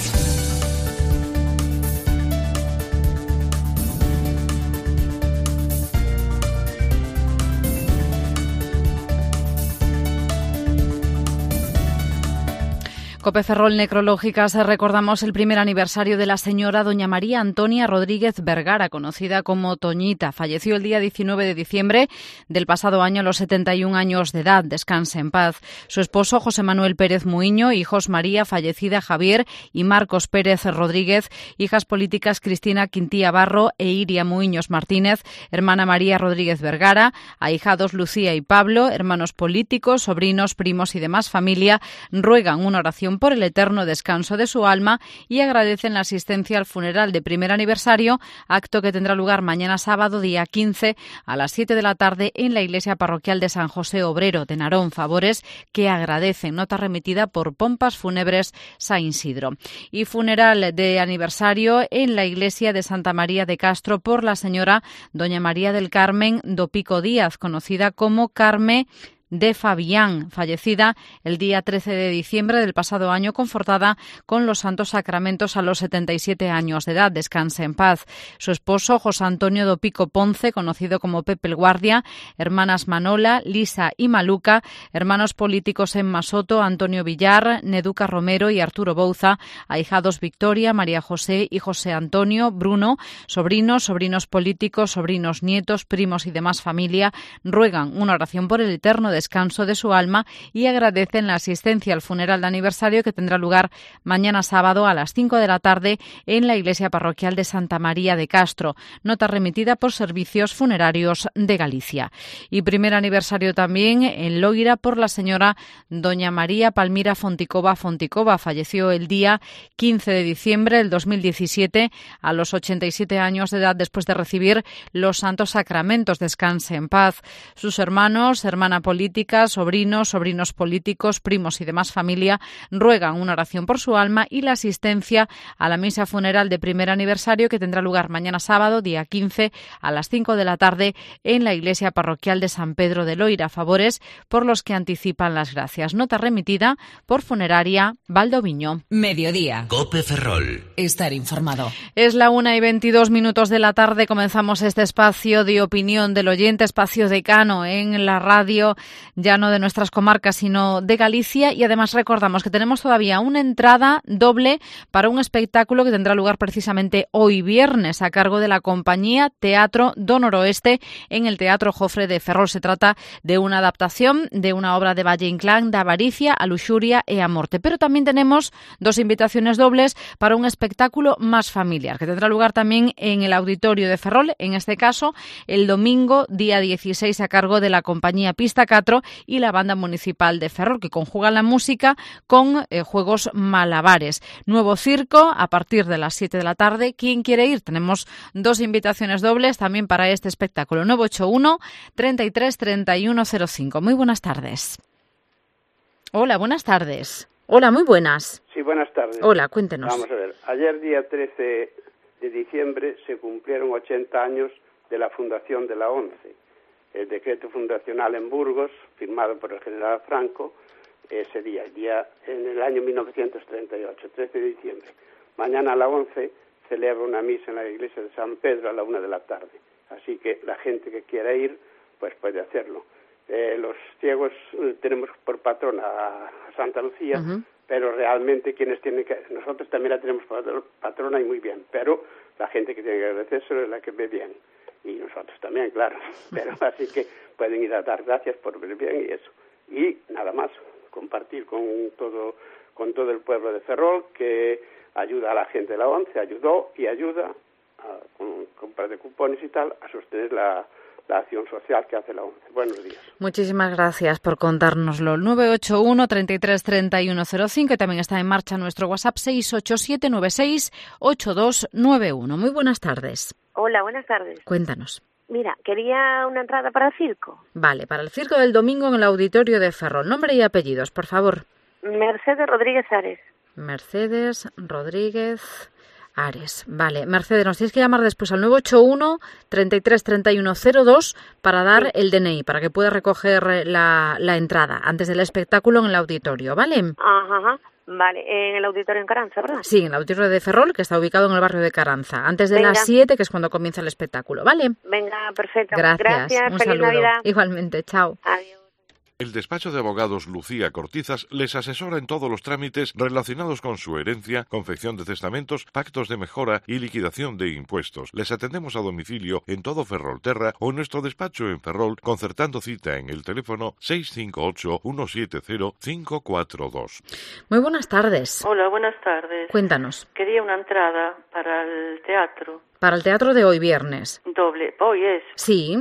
COPE Ferrol Necrológicas, recordamos el primer aniversario de la señora doña María Antonia Rodríguez Vergara, conocida como Toñita. Falleció el día diecinueve de diciembre del pasado año a los setenta y un años de edad. Descanse en paz. Su esposo José Manuel Pérez Muiño, hijos María, fallecida, Javier y Marcos Pérez Rodríguez, hijas políticas Cristina Quintía Barro e Iria Muiños Martínez, hermana María Rodríguez Vergara, ahijados Lucía y Pablo, hermanos políticos, sobrinos, primos y demás familia, ruegan una oración por el eterno descanso de su alma y agradecen la asistencia al funeral de primer aniversario, acto que tendrá lugar mañana sábado, día quince, a las siete de la tarde en la iglesia parroquial de San José Obrero de Narón. Favores que agradecen. Nota remitida por Pompas Fúnebres San Isidro. Y funeral de aniversario en la iglesia de Santa María de Castro por la señora doña María del Carmen do Pico Díaz, conocida como Carme de Fabián, fallecida el día trece de diciembre del pasado año, confortada con los santos sacramentos a los setenta y siete años de edad. Descanse en paz. Su esposo, José Antonio do Pico Ponce, conocido como Pepe el Guardia, hermanas Manola, Lisa y Maluca, hermanos políticos en Masoto, Antonio Villar, Neduca Romero y Arturo Bouza, ahijados Victoria, María José y José Antonio, Bruno, sobrinos, sobrinos políticos, sobrinos nietos, primos y demás familia, ruegan una oración por el eterno descanso de su alma y agradecen la asistencia al funeral de aniversario que tendrá lugar mañana sábado a las cinco de la tarde en la iglesia parroquial de Santa María de Castro. Nota remitida por Servicios Funerarios de Galicia. Y primer aniversario también en Loira por la señora doña María Palmira Fonticova Fonticova. Falleció el día quince de diciembre del dos mil diecisiete a los ochenta y siete años de edad después de recibir los santos sacramentos. Descanse en paz. Sus hermanos, hermana política, sobrinos, sobrinos políticos, primos y demás familia ruegan una oración por su alma y la asistencia a la misa funeral de primer aniversario que tendrá lugar mañana sábado, día quince, a las cinco de la tarde en la iglesia parroquial de San Pedro de Loira. Favores por los que anticipan las gracias. Nota remitida por Funeraria Valdoviño. Mediodía. COPE Ferrol. Estar informado. Es la una y veintidós minutos de la tarde. Comenzamos este espacio de opinión del oyente, espacio decano en la radio, ya no de nuestras comarcas, sino de Galicia. Y además recordamos que tenemos todavía una entrada doble para un espectáculo que tendrá lugar precisamente hoy viernes a cargo de la compañía Teatro do Noroeste en el Teatro Jofre de Ferrol. Se trata de una adaptación de una obra de Valle Inclán, de Avaricia, a Luxuria e a Morte. Pero también tenemos dos invitaciones dobles para un espectáculo más familiar que tendrá lugar también en el Auditorio de Ferrol, en este caso el domingo día dieciséis a cargo de la compañía Pista Catro y la Banda Municipal de Ferrol, que conjuga la música con eh, juegos malabares. Nuevo circo a partir de las siete de la tarde. ¿Quién quiere ir? Tenemos dos invitaciones dobles también para este espectáculo. nueve ocho uno, treinta y tres, treinta y uno cero cinco. Muy buenas tardes. Hola, buenas tardes. Hola, muy buenas. Sí, buenas tardes. Hola, cuéntenos. Vamos a ver. Ayer, día trece de diciembre, se cumplieron ochenta años de la fundación de la ONCE. El decreto fundacional en Burgos, firmado por el general Franco, ese día, el día en el año mil novecientos treinta y ocho, trece de diciembre. Mañana a la once celebra una misa en la iglesia de San Pedro a la una de la tarde. Así que la gente que quiera ir, pues puede hacerlo. eh, los ciegos eh, tenemos por patrona a Santa Lucía, uh-huh. pero realmente quienes tienen que... Nosotros también la tenemos por patrona y muy bien, pero la gente que tiene que agradecer es la que ve bien. Y nosotros también, claro. Pero así que pueden ir a dar gracias por ver bien y eso. Y nada más, compartir con todo, con todo el pueblo de Ferrol, que ayuda a la gente de la ONCE, ayudó y ayuda a, con compras de cupones y tal, a sostener la, la acción social que hace la ONCE. Buenos días. Muchísimas gracias por contárnoslo. nueve ocho uno, treinta y tres, treinta y uno cero cinco, y también está en marcha nuestro WhatsApp seis ocho siete nueve seis ocho dos nueve uno. Muy buenas tardes. Hola, buenas tardes. Cuéntanos. Mira, quería una entrada para el circo. Vale, para el circo del domingo en el auditorio de Ferrol. Nombre y apellidos, por favor. Mercedes Rodríguez Ares. Mercedes Rodríguez Ares. Vale, Mercedes, nos tienes que llamar después al nueve ocho uno, treinta y tres, treinta y uno cero dos para dar sí. el D N I, para que puedas recoger la, la entrada antes del espectáculo en el auditorio, ¿vale? Ajá, ajá. Vale, en el auditorio en Caranza, ¿verdad? Sí, en el auditorio de Ferrol, que está ubicado en el barrio de Caranza, antes de Venga. las siete, que es cuando comienza el espectáculo, ¿vale? Venga, perfecto. Gracias. Gracias. Un Feliz saludo. Navidad. Igualmente, chao. Adiós. El despacho de abogados Lucía Cortizas les asesora en todos los trámites relacionados con su herencia, confección de testamentos, pactos de mejora y liquidación de impuestos. Les atendemos a domicilio en todo Ferrolterra o en nuestro despacho en Ferrol, concertando cita en el teléfono seis cinco ocho, uno siete cero, cinco cuatro dos. Muy buenas tardes. Hola, buenas tardes. Cuéntanos. Quería una entrada para el teatro. Para el teatro de hoy viernes. Doble. Hoy es. Sí.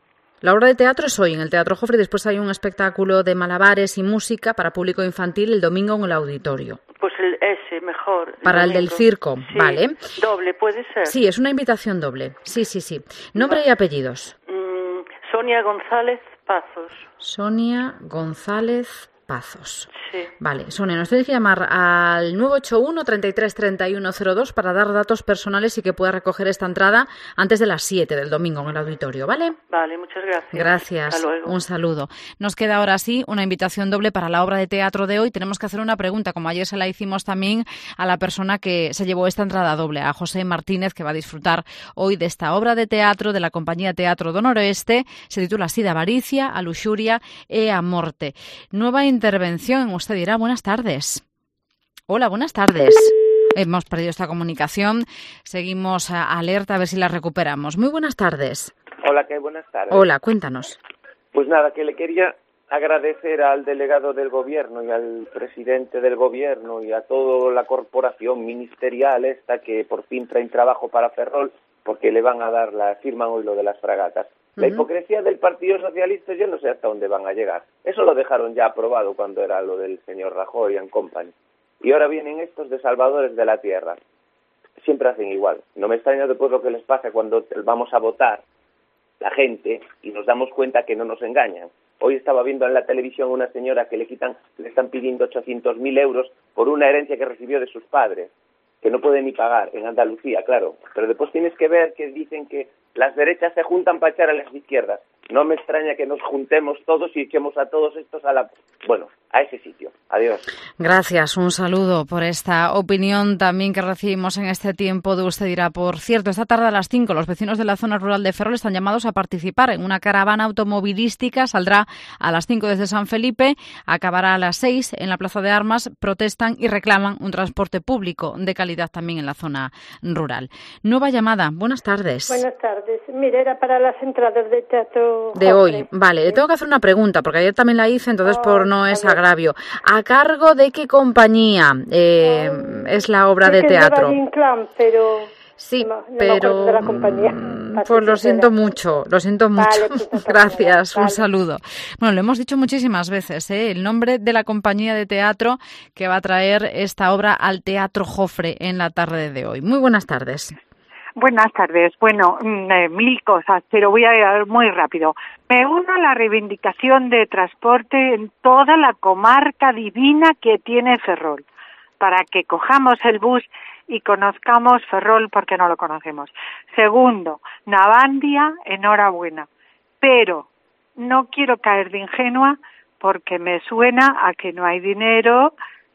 La obra de teatro es hoy en el Teatro Jofre y después hay un espectáculo de malabares y música para público infantil el domingo en el auditorio. Pues el ese, mejor. El para domingo. El del circo, sí. ¿vale? Doble, puede ser. Sí, es una invitación doble. Sí, sí, sí. Nombre vale. y apellidos. Mm, Sonia González Pazos. Sonia González Pazos. Sí. Vale, Sonia, nos tienes que llamar al nueve ocho uno, treinta y tres, treinta y uno cero dos para dar datos personales y que pueda recoger esta entrada antes de las siete del domingo en el auditorio, ¿vale? Vale, muchas gracias. Gracias. Hasta luego. Un saludo. Nos queda ahora sí una invitación doble para la obra de teatro de hoy. Tenemos que hacer una pregunta, como ayer se la hicimos también a la persona que se llevó esta entrada doble, a José Martínez, que va a disfrutar hoy de esta obra de teatro de la compañía Teatro do Noroeste. Se titula así, de avaricia, a luxuria e a morte. Nueva intervención, usted dirá, buenas tardes. Hola, buenas tardes. Hemos perdido esta comunicación. Seguimos a alerta a ver si la recuperamos. Muy buenas tardes. Hola, ¿qué? Buenas tardes. Hola, cuéntanos. Pues nada, que le quería agradecer al delegado del gobierno y al presidente del gobierno y a toda la corporación ministerial esta que por fin traen trabajo para Ferrol, porque le van a dar la firma hoy lo de las fragatas. La uh-huh. hipocresía del Partido Socialista yo no sé hasta dónde van a llegar. Eso lo dejaron ya aprobado cuando era lo del señor Rajoy and company. Y ahora vienen estos de salvadores de la tierra. Siempre hacen igual. No me extraña después lo que les pasa cuando vamos a votar la gente y nos damos cuenta que no nos engañan. Hoy estaba viendo en la televisión una señora que le quitan, le están pidiendo ochocientos mil euros por una herencia que recibió de sus padres, que no puede ni pagar en Andalucía, claro. Pero después tienes que ver que dicen que las derechas se juntan para echar a las izquierdas. No me extraña que nos juntemos todos y echemos a todos estos a la... Bueno, a ese sitio. Adiós. Gracias, un saludo por esta opinión también que recibimos en este tiempo de Usted Dirá. Por cierto, esta tarde a las cinco los vecinos de la zona rural de Ferrol están llamados a participar en una caravana automovilística. Saldrá a las cinco desde San Felipe, acabará a las seis en la Plaza de Armas. Protestan y reclaman un transporte público de calidad también en la zona rural. Nueva llamada. Buenas tardes. Buenas tardes. Mire, era para las entradas de teatro de hoy. Vale, le tengo que hacer una pregunta porque ayer también la hice, entonces oh, por no es agravio. ¿A cargo de qué compañía eh, oh, es la obra de teatro? Es de Inclán, pero sí, no, no pero de la compañía. Pues lo siento mucho, lo siento mucho. Vale, pues Gracias, vale. Un saludo. Bueno, lo hemos dicho muchísimas veces, ¿eh? El nombre de la compañía de teatro que va a traer esta obra al Teatro Jofre en la tarde de hoy. Muy buenas tardes. Buenas tardes. Bueno, eh, mil cosas, pero voy a ir muy rápido. Me uno a la reivindicación de transporte en toda la comarca divina que tiene Ferrol, para que cojamos el bus y conozcamos Ferrol porque no lo conocemos. Segundo, Navandia, enhorabuena, pero no quiero caer de ingenua porque me suena a que no hay dinero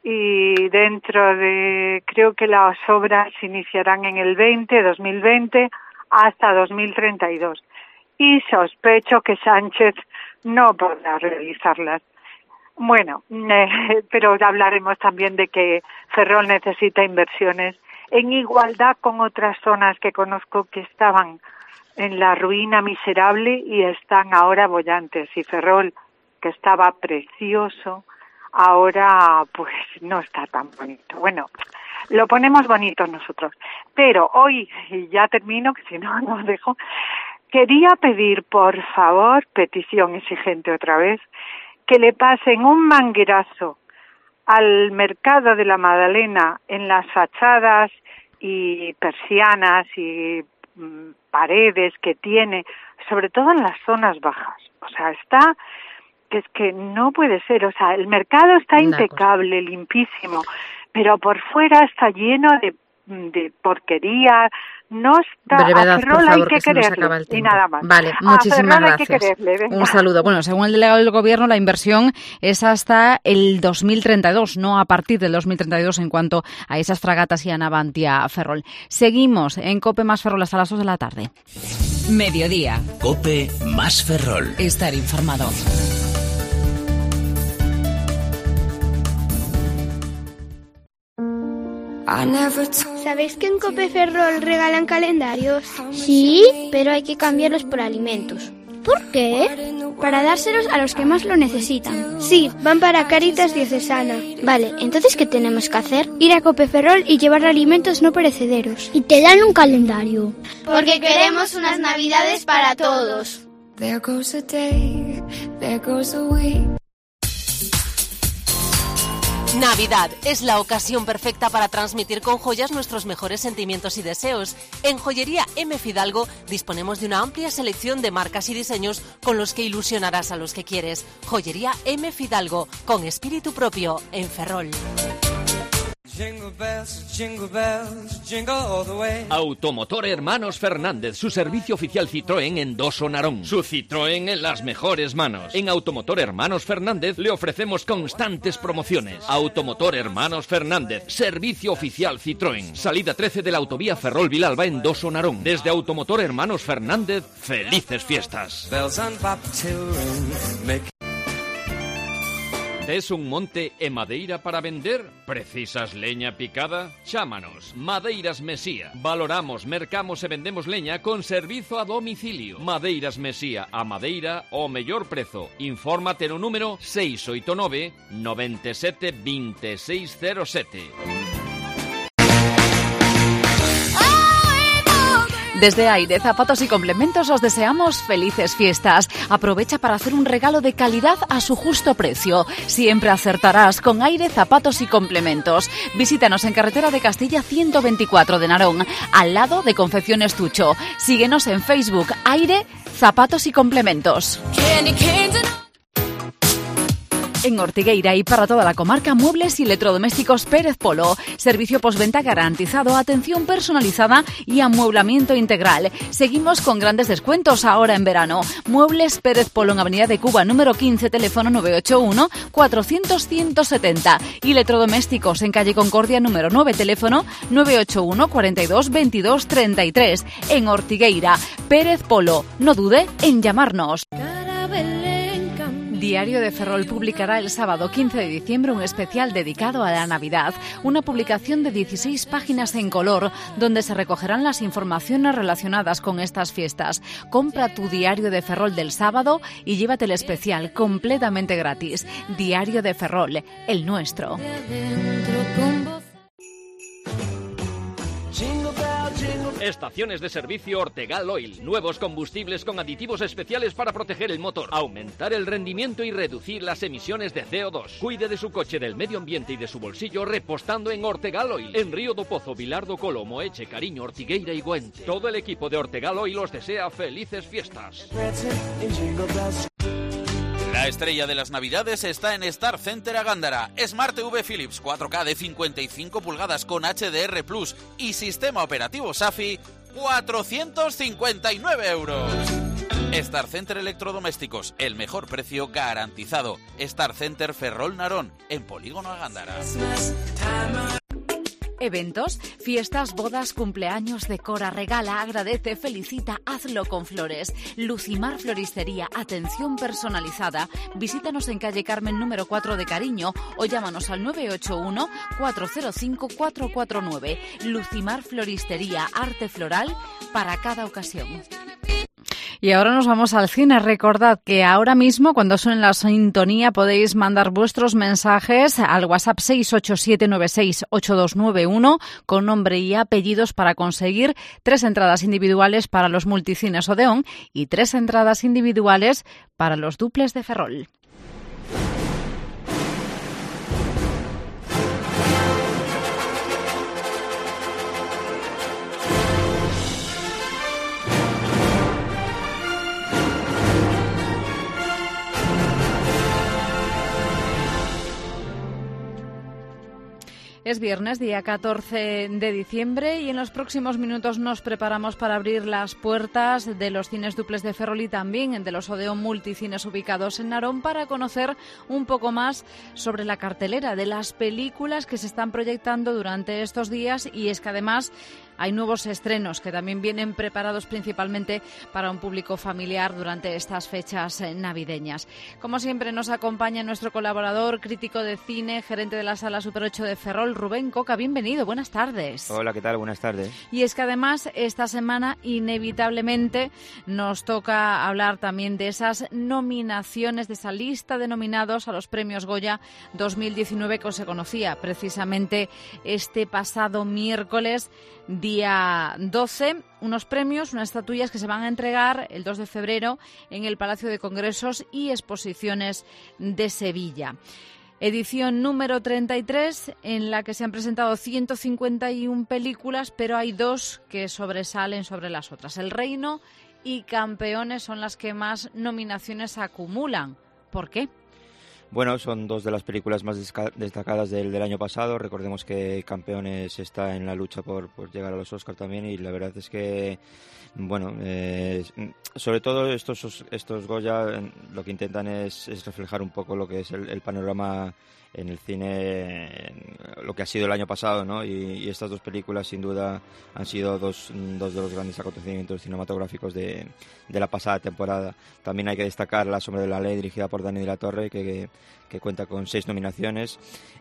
y dentro de, creo que las obras se iniciarán en el veinte, dos mil veinte, hasta dos mil treinta y dos. Y sospecho que Sánchez no podrá realizarlas. Bueno, eh, pero hablaremos también de que Ferrol necesita inversiones en igualdad con otras zonas que conozco que estaban en la ruina miserable y están ahora bollantes. Y Ferrol, que estaba precioso, ahora pues no está tan bonito. Bueno, lo ponemos bonito nosotros. Pero hoy, y ya termino, que si no, no os dejo, quería pedir, por favor, petición exigente otra vez, que le pasen un manguerazo al mercado de la Madalena en las fachadas y persianas y mm, paredes que tiene, sobre todo en las zonas bajas. O sea, está, que es que no puede ser, o sea, el mercado está impecable, limpísimo, pero por fuera está lleno de, de porquería. No está, brevedad, a Ferrol por favor, hay que, que se nos quererle acaba el y tiempo. nada más. Vale, a muchísimas Ferrol gracias. Hay que quererle, venga. Un saludo. Bueno, según el delegado del Gobierno, la inversión es hasta el dos mil treinta y dos, no a partir del dos mil treinta y dos en cuanto a esas fragatas y a Navantia Ferrol. Seguimos en COPE más Ferrol hasta las dos de la tarde. Mediodía. COPE más Ferrol. Estar informado. ¿Sabéis que en Cope Ferrol regalan calendarios? Sí, pero hay que cambiarlos por alimentos. ¿Por qué? Para dárselos a los que más lo necesitan. Sí, van para Cáritas Diocesana. Vale, entonces ¿qué tenemos que hacer? Ir a Cope Ferrol y llevar alimentos no perecederos. Y te dan un calendario. Porque queremos unas navidades para todos. There goes a day, there goes a week. Navidad es la ocasión perfecta para transmitir con joyas nuestros mejores sentimientos y deseos. En Joyería M. Fidalgo disponemos de una amplia selección de marcas y diseños con los que ilusionarás a los que quieres. Joyería M. Fidalgo, con espíritu propio, en Ferrol. Jingle bells, jingle bells, jingle all the way. Automotor Hermanos Fernández, su servicio oficial Citroën en Doso Narón. Su Citroën en las mejores manos. En Automotor Hermanos Fernández le ofrecemos constantes promociones. Automotor Hermanos Fernández, servicio oficial Citroën. Salida trece de la autovía Ferrol-Vilalba en Doso Narón. Desde Automotor Hermanos Fernández, felices fiestas. Bells and bobtail ring, make... ¿Tes un monte e madeira para vender? ¿Precisas leña picada? Chámanos, Madeiras Mesía. Valoramos, mercamos e vendemos leña con servizo a domicilio. Madeiras Mesía, a madeira o mellor prezo. Infórmate no número seis oito nove, nove sete, dos seis cero sete. Desde Aire, Zapatos y Complementos os deseamos felices fiestas. Aprovecha para hacer un regalo de calidad a su justo precio. Siempre acertarás con Aire, Zapatos y Complementos. Visítanos en Carretera de Castilla ciento veinticuatro de Narón, al lado de Confecciones Tucho. Síguenos en Facebook, Aire, Zapatos y Complementos. En Ortigueira y para toda la comarca, muebles y electrodomésticos Pérez Polo. Servicio postventa garantizado, atención personalizada y amueblamiento integral. Seguimos con grandes descuentos ahora en verano. Muebles Pérez Polo en Avenida de Cuba, número quince, teléfono nueve ocho uno, cuatrocientos, ciento setenta. Y electrodomésticos en calle Concordia, número nueve, teléfono nueve ocho uno, cuarenta y dos, veintidós, treinta y tres. En Ortigueira, Pérez Polo. No dude en llamarnos. Diario de Ferrol publicará el sábado quince de diciembre un especial dedicado a la Navidad, una publicación de dieciséis páginas en color donde se recogerán las informaciones relacionadas con estas fiestas. Compra tu Diario de Ferrol del sábado y llévate el especial completamente gratis. Diario de Ferrol, el nuestro. Estaciones de servicio Ortegal Oil. Nuevos combustibles con aditivos especiales para proteger el motor, aumentar el rendimiento y reducir las emisiones de C O dos. Cuide de su coche, del medio ambiente y de su bolsillo repostando en Ortegal Oil. En Río do Pozo, Vilar do Colo, Moeche, Cariño, Ortigueira y Güente. Todo el equipo de Ortegal Oil os desea felices fiestas. La estrella de las navidades está en Star Center a Gándara. Smart T V Philips cuatro K de cincuenta y cinco pulgadas con H D R Plus y sistema operativo SAFI, cuatrocientos cincuenta y nueve euros. Star Center Electrodomésticos, el mejor precio garantizado. Star Center Ferrol Narón, en Polígono a Gándara. Eventos, fiestas, bodas, cumpleaños, decora, regala, agradece, felicita, hazlo con flores. Lucimar Floristería, atención personalizada. Visítanos en calle Carmen número cuatro de Cariño o llámanos al nueve ocho uno, cuatro cero cinco, cuatro cuatro nueve. Lucimar Floristería, arte floral para cada ocasión. Y ahora nos vamos al cine. Recordad que ahora mismo, cuando suene la sintonía, podéis mandar vuestros mensajes al WhatsApp seis ocho siete nueve seis ocho dos nueve uno con nombre y apellidos para conseguir tres entradas individuales para los multicines Odeón y tres entradas individuales para los duples de Ferrol. Es viernes, día catorce de diciembre, y en los próximos minutos nos preparamos para abrir las puertas de los cines duples de Ferrol y también de los Odeón Multicines ubicados en Narón para conocer un poco más sobre la cartelera de las películas que se están proyectando durante estos días. Y es que además hay nuevos estrenos que también vienen preparados principalmente para un público familiar durante estas fechas navideñas. Como siempre nos acompaña nuestro colaborador, crítico de cine, gerente de la Sala Super ocho de Ferrol, Rubén Coca. Bienvenido, buenas tardes. Hola, ¿qué tal? Buenas tardes. Y es que además esta semana inevitablemente nos toca hablar también de esas nominaciones, de esa lista de nominados a los premios Goya dos mil diecinueve que se conocía precisamente este pasado miércoles, día doce, unos premios, unas estatuillas que se van a entregar el dos de febrero en el Palacio de Congresos y Exposiciones de Sevilla. Edición número treinta y tres, en la que se han presentado ciento cincuenta y una películas, pero hay dos que sobresalen sobre las otras. El Reino y Campeones son las que más nominaciones acumulan. ¿Por qué? Bueno, son dos de las películas más destacadas del, del año pasado. Recordemos que Campeones está en la lucha por, por llegar a los Oscar también, y la verdad es que, bueno, eh, sobre todo estos, estos Goya lo que intentan es, es reflejar un poco lo que es el, el panorama en el cine, en lo que ha sido el año pasado, ¿no? Y, y estas dos películas sin duda han sido dos, dos de los grandes acontecimientos cinematográficos de, de la pasada temporada. También hay que destacar La sombra de la ley, dirigida por Dani de la Torre, que, que, que cuenta con seis nominaciones,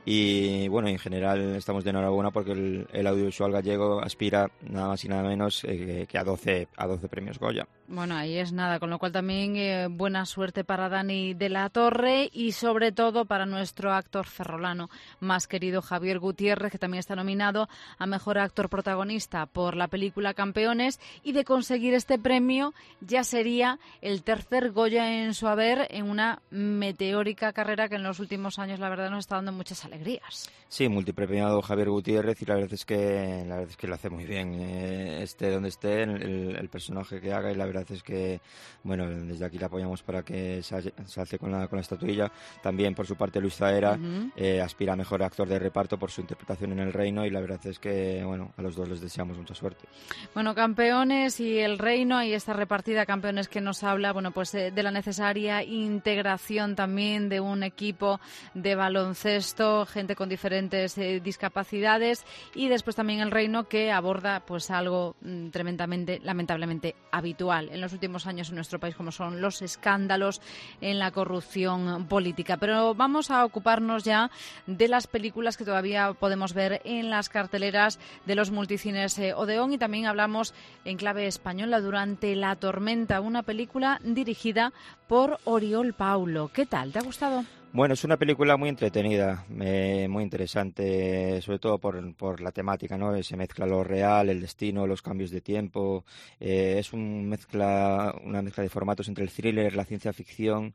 y bueno, en general estamos de enhorabuena porque el, el audiovisual gallego aspira nada más y nada menos eh, que a doce, a doce premios Goya. Bueno, ahí es nada, con lo cual también eh, buena suerte para Dani de la Torre y sobre todo para nuestro actor ferrolano más querido, Javier Gutiérrez, que también está nominado a Mejor Actor Protagonista por la película Campeones, y de conseguir este premio ya sería el tercer Goya en su haber en una meteórica carrera que en los últimos años la verdad nos está dando muchas alegrías. Sí, multipremiado Javier Gutiérrez, y la verdad es que la verdad es que lo hace muy bien, eh, esté donde esté, el, el personaje que haga, y la verdad es que, bueno, desde aquí le apoyamos para que se, se hace con la, con la estatuilla. También por su parte Luis Zaera uh-huh. eh, aspira a Mejor Actor de Reparto por su interpretación en El Reino, y la verdad es que, bueno, a los dos les deseamos mucha suerte. Bueno, Campeones y El Reino, y esta repartida Campeones que nos habla, bueno, pues de, de la necesaria integración también de un equipo de baloncesto, gente con diferentes eh, discapacidades, y después también El Reino, que aborda pues algo mm, tremendamente, lamentablemente habitual en los últimos años en nuestro país, como son los escándalos en la corrupción política. Pero vamos a ocuparnos ya de las películas que todavía podemos ver en las carteleras de los multicines eh, Odeón, y también hablamos en clave española Durante la tormenta, una película dirigida por Oriol Paulo. ¿Qué tal? ¿Te ha gustado? Bueno, es una película muy entretenida, eh, muy interesante, sobre todo por, por la temática, ¿no? Se mezcla lo real, el destino, los cambios de tiempo. Eh, es un mezcla, una mezcla de formatos entre el thriller, la ciencia ficción,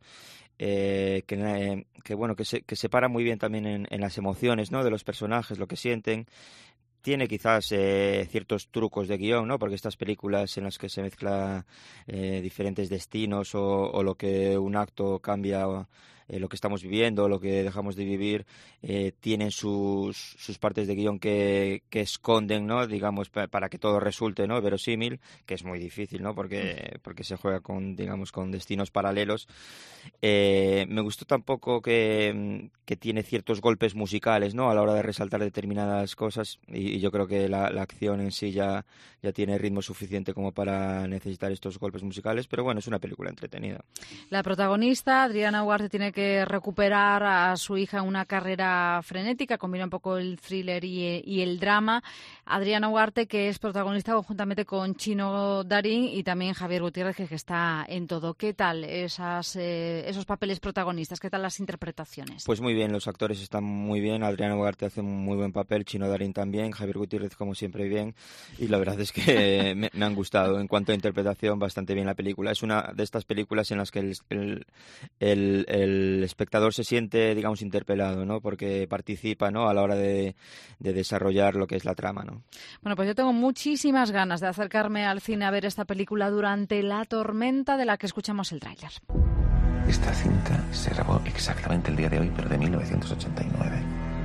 eh, que, eh, que bueno, que se que separa muy bien también en, en las emociones, ¿no? De los personajes, lo que sienten. Tiene quizás eh, ciertos trucos de guión, ¿no? Porque estas películas en las que se mezcla eh, diferentes destinos o, o lo que un acto cambia eh, lo que estamos viviendo, lo que dejamos de vivir, eh, tienen sus, sus partes de guión que, que esconden, ¿no? Digamos, pa, para que todo resulte, ¿no? Verosímil, que es muy difícil, ¿no? Porque, porque se juega con, digamos, con destinos paralelos. Eh, me gustó tampoco que, que tiene ciertos golpes musicales, ¿no? A la hora de resaltar determinadas cosas, y, y yo creo que la, la acción en sí ya, ya tiene ritmo suficiente como para necesitar estos golpes musicales, pero bueno, es una película entretenida. La protagonista, Adriana Ugarte, tiene que recuperar a su hija en una carrera frenética, combina un poco el thriller y, y el drama. Adriana Ugarte, que es protagonista conjuntamente con Chino Darín y también Javier Gutiérrez, que está en todo. ¿Qué tal esas, eh, esos papeles protagonistas? ¿Qué tal las interpretaciones? Pues muy bien, los actores están muy bien. Adriana Ugarte hace un muy buen papel, Chino Darín también, Javier Gutiérrez como siempre bien, y la verdad es que me, me han gustado. En cuanto a interpretación, bastante bien la película. Es una de estas películas en las que el, el, el, el espectador se siente, digamos, interpelado, ¿no? Porque participa, ¿no? A la hora de, de desarrollar lo que es la trama, ¿no? Bueno, pues yo tengo muchísimas ganas de acercarme al cine a ver esta película Durante la tormenta, de la que escuchamos el tráiler. Esta cinta se grabó exactamente el día de hoy, pero de mil novecientos ochenta y nueve.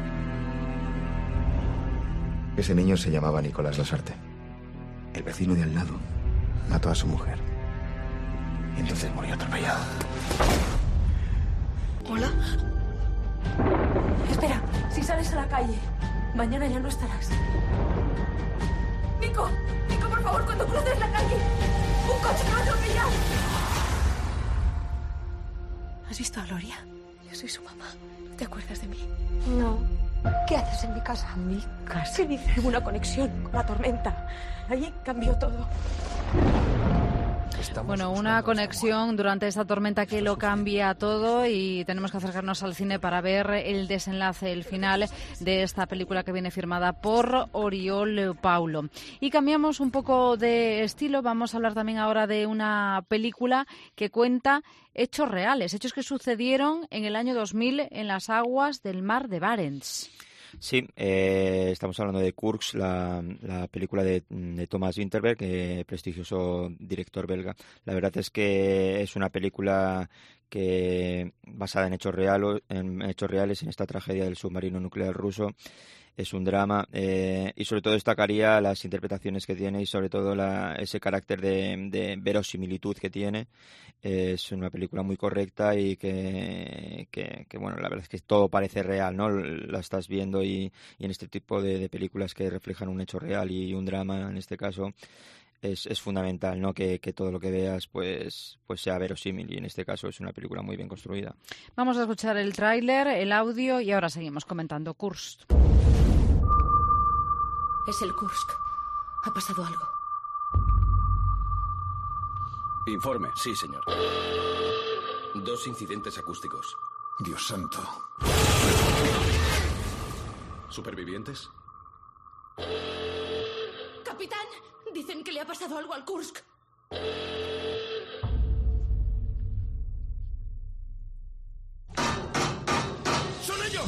Ese niño se llamaba Nicolás Lasarte. El vecino de al lado mató a su mujer. Y entonces murió atropellado. ¿Hola? Espera, si sales a la calle, mañana ya no estarás. Nico, Nico, por favor, cuando cruces la calle, un coche me va a atropellar. ¿Has visto a Gloria? Yo soy su mamá. ¿Te acuerdas de mí? No. ¿Qué haces en mi casa? Mi casa. ¿Qué dice? Una conexión con la tormenta. Allí cambió todo. Bueno, una conexión durante esta tormenta que lo cambia todo, y tenemos que acercarnos al cine para ver el desenlace, el final de esta película que viene firmada por Oriol Paulo. Y cambiamos un poco de estilo, vamos a hablar también ahora de una película que cuenta hechos reales, hechos que sucedieron en el año dos mil en las aguas del mar de Barents. Sí, eh, estamos hablando de Kursk, la, la película de, de Thomas Vinterberg, eh, prestigioso director belga. La verdad es que es una película que basada en hechos reales, en hechos reales, en esta tragedia del submarino nuclear ruso. Es un drama, eh, y sobre todo destacaría las interpretaciones que tiene y sobre todo la, ese carácter de, de verosimilitud que tiene. Eh, es una película muy correcta y que, que, que, bueno, la verdad es que todo parece real, ¿no? La estás viendo y, y en este tipo de, de películas que reflejan un hecho real y un drama, en este caso, es, es fundamental, ¿no? Que, que todo lo que veas pues, pues sea verosímil, y en este caso es una película muy bien construida. Vamos a escuchar el tráiler, el audio, y ahora seguimos comentando Kursk. Es el Kursk. Ha pasado algo. Informe. Sí, señor. Dos incidentes acústicos. Dios santo. ¿Supervivientes? Capitán, dicen que le ha pasado algo al Kursk. ¡Son ellos!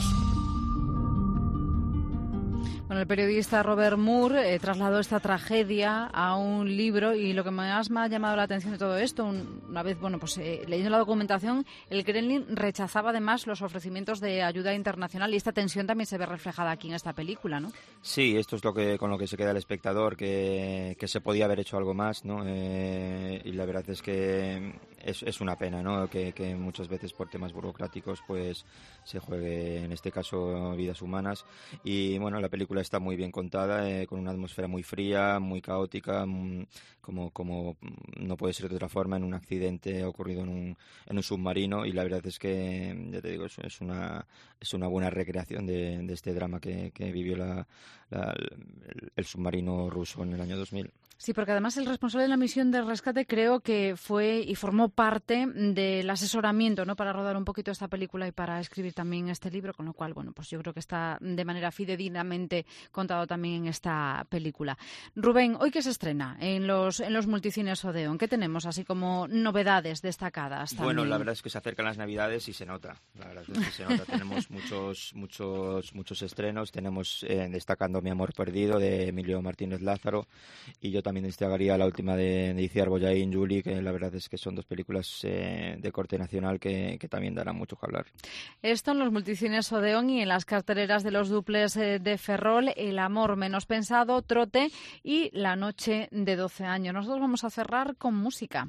Bueno, el periodista Robert Moore eh, trasladó esta tragedia a un libro, y lo que más me ha llamado la atención de todo esto, un, una vez, bueno, pues eh, leyendo la documentación, el Kremlin rechazaba además los ofrecimientos de ayuda internacional, y esta tensión también se ve reflejada aquí en esta película, ¿no? Sí, esto es lo que con lo que se queda el espectador, que, que se podía haber hecho algo más, ¿no? Eh, y la verdad es que es, es una pena, ¿no? Que, que muchas veces por temas burocráticos pues se juegue, en este caso, vidas humanas. Y bueno, la película está muy bien contada, eh, con una atmósfera muy fría, muy caótica, mm, como, como no puede ser de otra forma, en un accidente ocurrido en un, en un submarino, y la verdad es que, ya te digo, es, es, una, es una buena recreación de, de este drama que, que vivió la, la, el, el submarino ruso en el año dos mil. Sí, porque además el responsable de la misión de rescate creo que fue y formó parte del asesoramiento, ¿no?, para rodar un poquito esta película y para escribir también este libro, con lo cual, bueno, pues yo creo que está de manera fidedignamente contado también en esta película. Rubén, ¿hoy qué se estrena en los en los multicines Odeón? ¿Qué tenemos así como novedades destacadas también? Bueno, la verdad es que se acercan las Navidades y se nota, la verdad es que se nota. Tenemos muchos muchos muchos estrenos, tenemos eh, destacando Mi amor perdido, de Emilio Martínez Lázaro, y yo también destacaría la última de, de Iciar Bollaín, Juli, que la verdad es que son dos películas películas eh, de corte nacional que, que también darán mucho que hablar. Esto en los multicines Odeón y en las carteleras de los duples eh, de Ferrol, El amor menos pensado, Trote y La noche de doce años. Nosotros vamos a cerrar con música.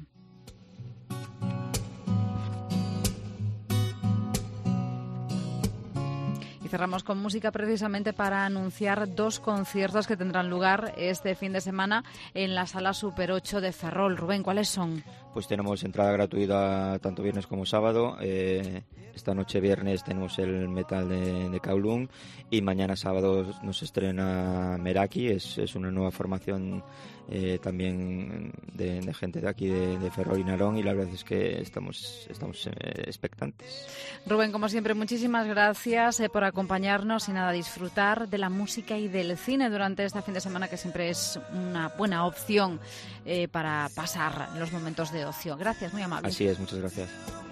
Cerramos con música precisamente para anunciar dos conciertos que tendrán lugar este fin de semana en la Sala Super ocho de Ferrol. Rubén, ¿cuáles son? Pues tenemos entrada gratuita tanto viernes como sábado. Eh, esta noche viernes tenemos el metal de, de Kowloon y mañana sábado nos estrena Meraki. Es, es una nueva formación eh, también de, de gente de aquí de, de Ferrol y Narón, y la verdad es que estamos, estamos eh, expectantes. Rubén, como siempre, muchísimas gracias eh, por acompañarnos y nada, disfrutar de la música y del cine durante este fin de semana, que siempre es una buena opción eh, para pasar los momentos de ocio. Gracias, muy amable. Así es, muchas gracias.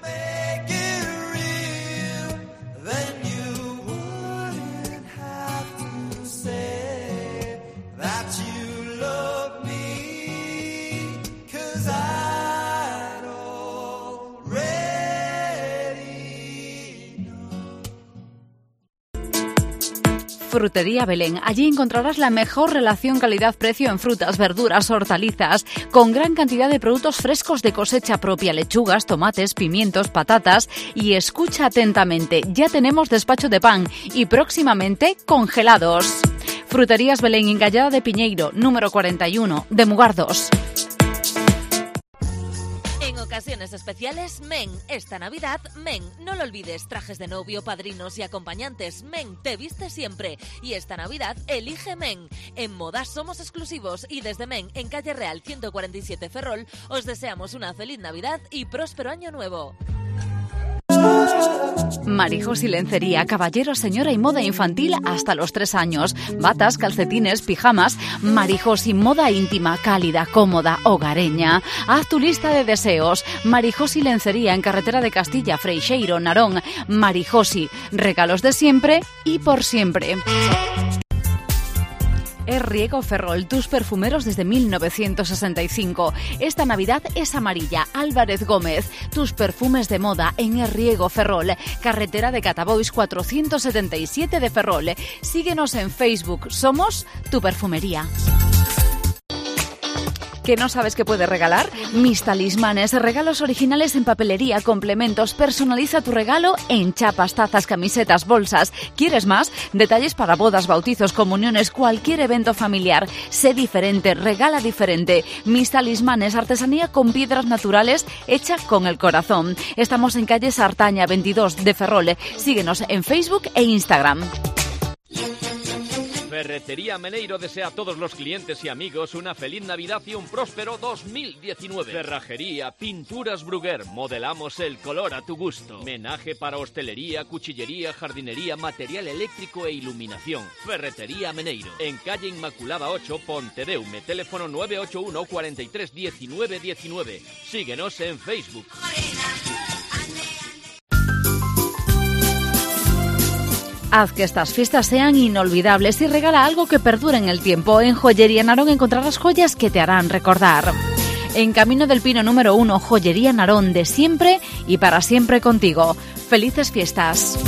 Frutería Belén. Allí encontrarás la mejor relación calidad-precio en frutas, verduras, hortalizas, con gran cantidad de productos frescos de cosecha propia, lechugas, tomates, pimientos, patatas. Y escucha atentamente, ya tenemos despacho de pan y próximamente congelados. Fruterías Belén, en Gallada de Piñeiro, número cuarenta y uno, de Mugardos. En ocasiones especiales, Men. Esta Navidad, Men. No lo olvides, trajes de novio, padrinos y acompañantes. Men, te viste siempre. Y esta Navidad, elige Men. En Modas somos exclusivos y desde Men, en Calle Real ciento cuarenta y siete Ferrol, os deseamos una feliz Navidad y próspero año nuevo. Marijos y Lencería, caballero, señora y moda infantil hasta los tres años. Batas, calcetines, pijamas. Marijos y moda íntima, cálida, cómoda, hogareña. Haz tu lista de deseos. Marijos y Lencería, en carretera de Castilla, Freixeiro, Narón. Marijosi, regalos de siempre y por siempre. Es Riego Ferrol, tus perfumeros desde mil novecientos sesenta y cinco. Esta Navidad es amarilla. Álvarez Gómez, tus perfumes de moda en Es Riego Ferrol, carretera de Catabois cuatrocientos setenta y siete de Ferrol. Síguenos en Facebook, somos tu perfumería. ¿Que no sabes qué puedes regalar? Mis talismanes, regalos originales en papelería, complementos. Personaliza tu regalo en chapas, tazas, camisetas, bolsas. ¿Quieres más? Detalles para bodas, bautizos, comuniones, cualquier evento familiar. Sé diferente, regala diferente. Mis talismanes, artesanía con piedras naturales hecha con el corazón. Estamos en calle Sartaña veintidós de Ferrol. Síguenos en Facebook e Instagram. Ferretería Meneiro desea a todos los clientes y amigos una feliz Navidad y un próspero dos mil diecinueve. Cerrajería, pinturas Bruguer, modelamos el color a tu gusto. Menaje para hostelería, cuchillería, jardinería, material eléctrico e iluminación. Ferretería Meneiro, en calle Inmaculada ocho, Pontedeume, teléfono nueve ocho uno, cuarenta y tres, diecinueve diecinueve. Síguenos en Facebook. Haz que estas fiestas sean inolvidables y regala algo que perdure en el tiempo. En Joyería Narón encontrarás joyas que te harán recordar. En Camino del Pino número uno, Joyería Narón, de siempre y para siempre contigo. ¡Felices fiestas!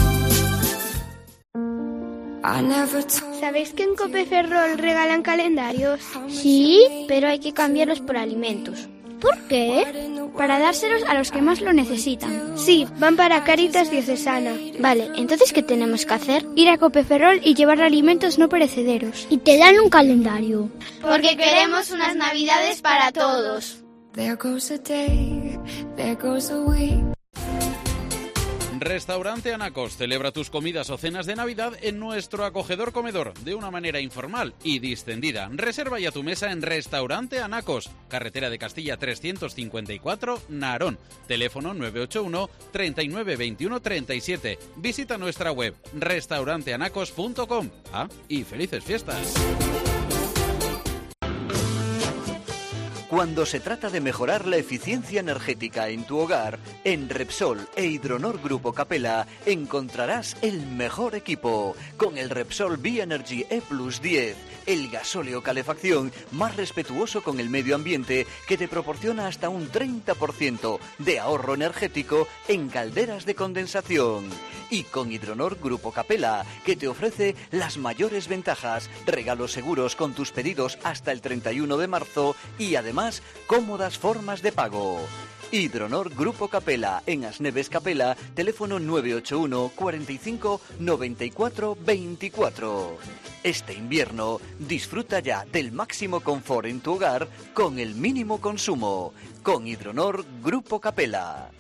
¿Sabéis que en Cope Ferrol regalan calendarios? Sí, pero hay que cambiarlos por alimentos. ¿Por qué? Para dárselos a los que más lo necesitan. Sí, van para Cáritas Diocesana. Vale, entonces ¿qué tenemos que hacer? Ir a Cope Ferrol y llevar alimentos no perecederos. Y te dan un calendario. Porque queremos unas navidades para todos. There goes a day, there goes a week. Restaurante Anacos celebra tus comidas o cenas de Navidad en nuestro acogedor comedor de una manera informal y distendida. Reserva ya tu mesa en Restaurante Anacos, carretera de Castilla trescientos cincuenta y cuatro, Narón. Teléfono nueve ocho uno, treinta y nueve, veintiuno, treinta y siete. Visita nuestra web restaurante anacos punto com. Ah, y felices fiestas. Cuando se trata de mejorar la eficiencia energética en tu hogar, en Repsol e Hidronor Grupo Capella encontrarás el mejor equipo. Con el Repsol B-Energy E Plus diez, el gasóleo calefacción más respetuoso con el medio ambiente que te proporciona hasta un treinta por ciento de ahorro energético en calderas de condensación. Y con Hidronor Grupo Capella, que te ofrece las mayores ventajas, regalos seguros con tus pedidos hasta el treinta y uno de marzo y además cómodas formas de pago. Hidronor Grupo Capella, en Asneves Capella, teléfono nueve ocho uno, cuarenta y cinco, noventa y cuatro, veinticuatro. Este invierno, disfruta ya del máximo confort en tu hogar con el mínimo consumo. Con Hidronor Grupo Capella.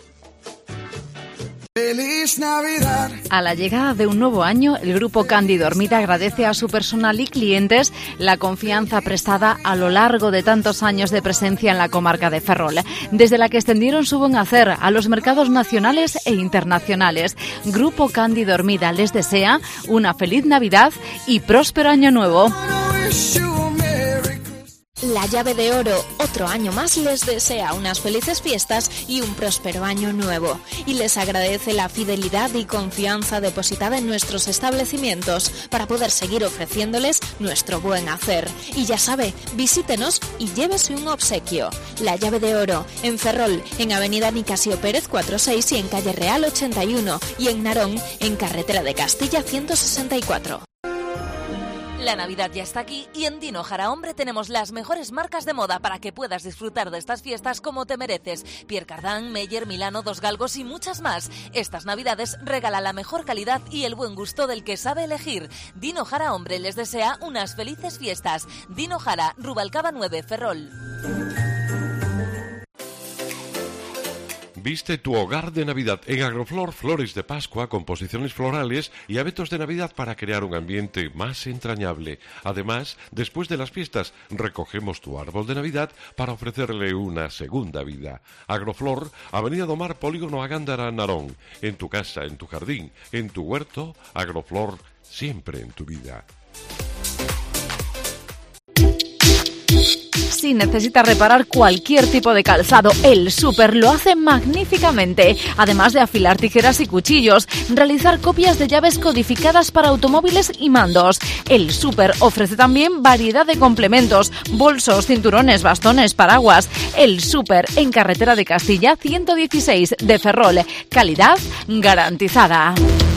¡Feliz Navidad! A la llegada de un nuevo año, el Grupo Cándido Dormida agradece a su personal y clientes la confianza prestada a lo largo de tantos años de presencia en la comarca de Ferrol, desde la que extendieron su buen hacer a los mercados nacionales e internacionales. Grupo Cándido Dormida les desea una feliz Navidad y próspero año nuevo. La Llave de Oro, otro año más, les desea unas felices fiestas y un próspero año nuevo. Y les agradece la fidelidad y confianza depositada en nuestros establecimientos para poder seguir ofreciéndoles nuestro buen hacer. Y ya sabe, visítenos y llévese un obsequio. La Llave de Oro, en Ferrol, en Avenida Nicasio Pérez cuatrocientos seis y en Calle Real ochenta y uno. Y en Narón, en Carretera de Castilla ciento sesenta y cuatro. La Navidad ya está aquí y en Dino Jara Hombre tenemos las mejores marcas de moda para que puedas disfrutar de estas fiestas como te mereces. Pierre Cardin, Meyer, Milano, Dos Galgos y muchas más. Estas Navidades regala la mejor calidad y el buen gusto del que sabe elegir. Dino Jara Hombre les desea unas felices fiestas. Dino Jara, Rubalcaba nueve, Ferrol. Viste tu hogar de Navidad en Agroflor, flores de Pascua, composiciones florales y abetos de Navidad para crear un ambiente más entrañable. Además, después de las fiestas, recogemos tu árbol de Navidad para ofrecerle una segunda vida. Agroflor, Avenida Domar, Polígono Agándara, Narón. En tu casa, en tu jardín, en tu huerto, Agroflor, siempre en tu vida. Si necesitas reparar cualquier tipo de calzado, El Súper lo hace magníficamente. Además de afilar tijeras y cuchillos, realizar copias de llaves codificadas para automóviles y mandos. El Súper ofrece también variedad de complementos, bolsos, cinturones, bastones, paraguas. El Súper, en Carretera de Castilla ciento dieciséis de Ferrol. Calidad garantizada.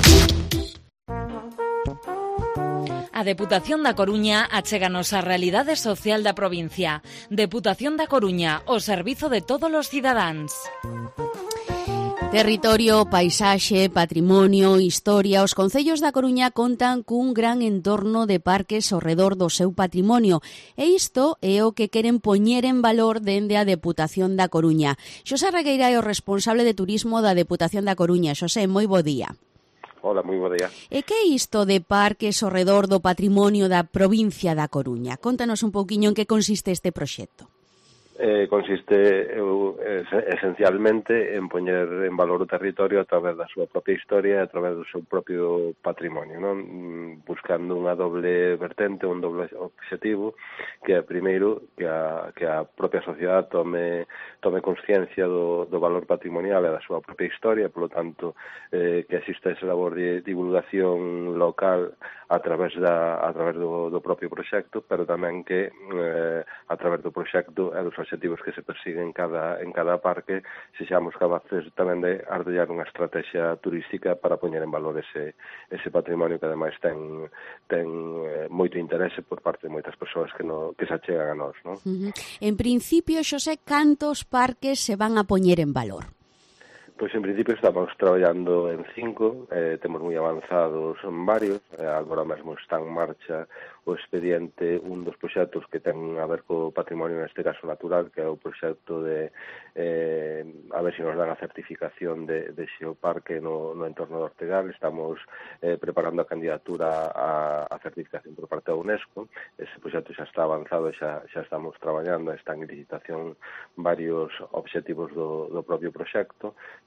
A Deputación da Coruña achéganos a realidade social da provincia. Deputación da Coruña, o servizo de todos os cidadáns. Territorio, paisaxe, patrimonio, historia. Os concellos da Coruña contan cun gran entorno de parques ao redor do seu patrimonio e isto é o que queren poñer en valor dende a Deputación da Coruña. Xosé Regueira é o responsable de turismo da Deputación da Coruña. Xosé, moi bo día. Hola, moi bo día. E que é isto de parques ao redor do patrimonio da provincia da Coruña? Contanos un pouquiño en que consiste este proxecto. Eh, consiste eh, esencialmente en poñer en valor o territorio a través da súa propia historia e a través do seu propio patrimonio, non? Buscando unha doble vertente, un doble obxectivo, que é primeiro que a, que a propia sociedade tome, tome consciencia do, do valor patrimonial e da súa propia historia, e, polo tanto, eh, que exista esa labor de divulgación local a través da a través do, do propio proxecto, pero tamén que eh, a través do proxecto e dos obxectivos que se persiguen en cada, en cada parque, se seamos capaces tamén de ardellar unha estrategia turística para poñer en valor ese, ese patrimonio que ademais ten, ten eh, moito interese por parte de moitas persoas que, no, que se achegan a nós, non? Uh-huh. En principio, Xosé, cantos parques se van a poñer en valor? Pois en principio estamos traballando en cinco, eh, temos moi avanzados en varios, eh, agora mesmo está en marcha o expediente, un dos proxectos que ten a ver co patrimonio, neste caso natural, que é o proxecto de eh, a ver se nos dan a certificación de, de xeoparque no, no entorno do Ortegal. Estamos eh, preparando a candidatura a, a certificación por parte da UNESCO. Ese proxecto xa está avanzado, xa, xa estamos traballando, están en licitación varios obxectivos do, do propio proxecto.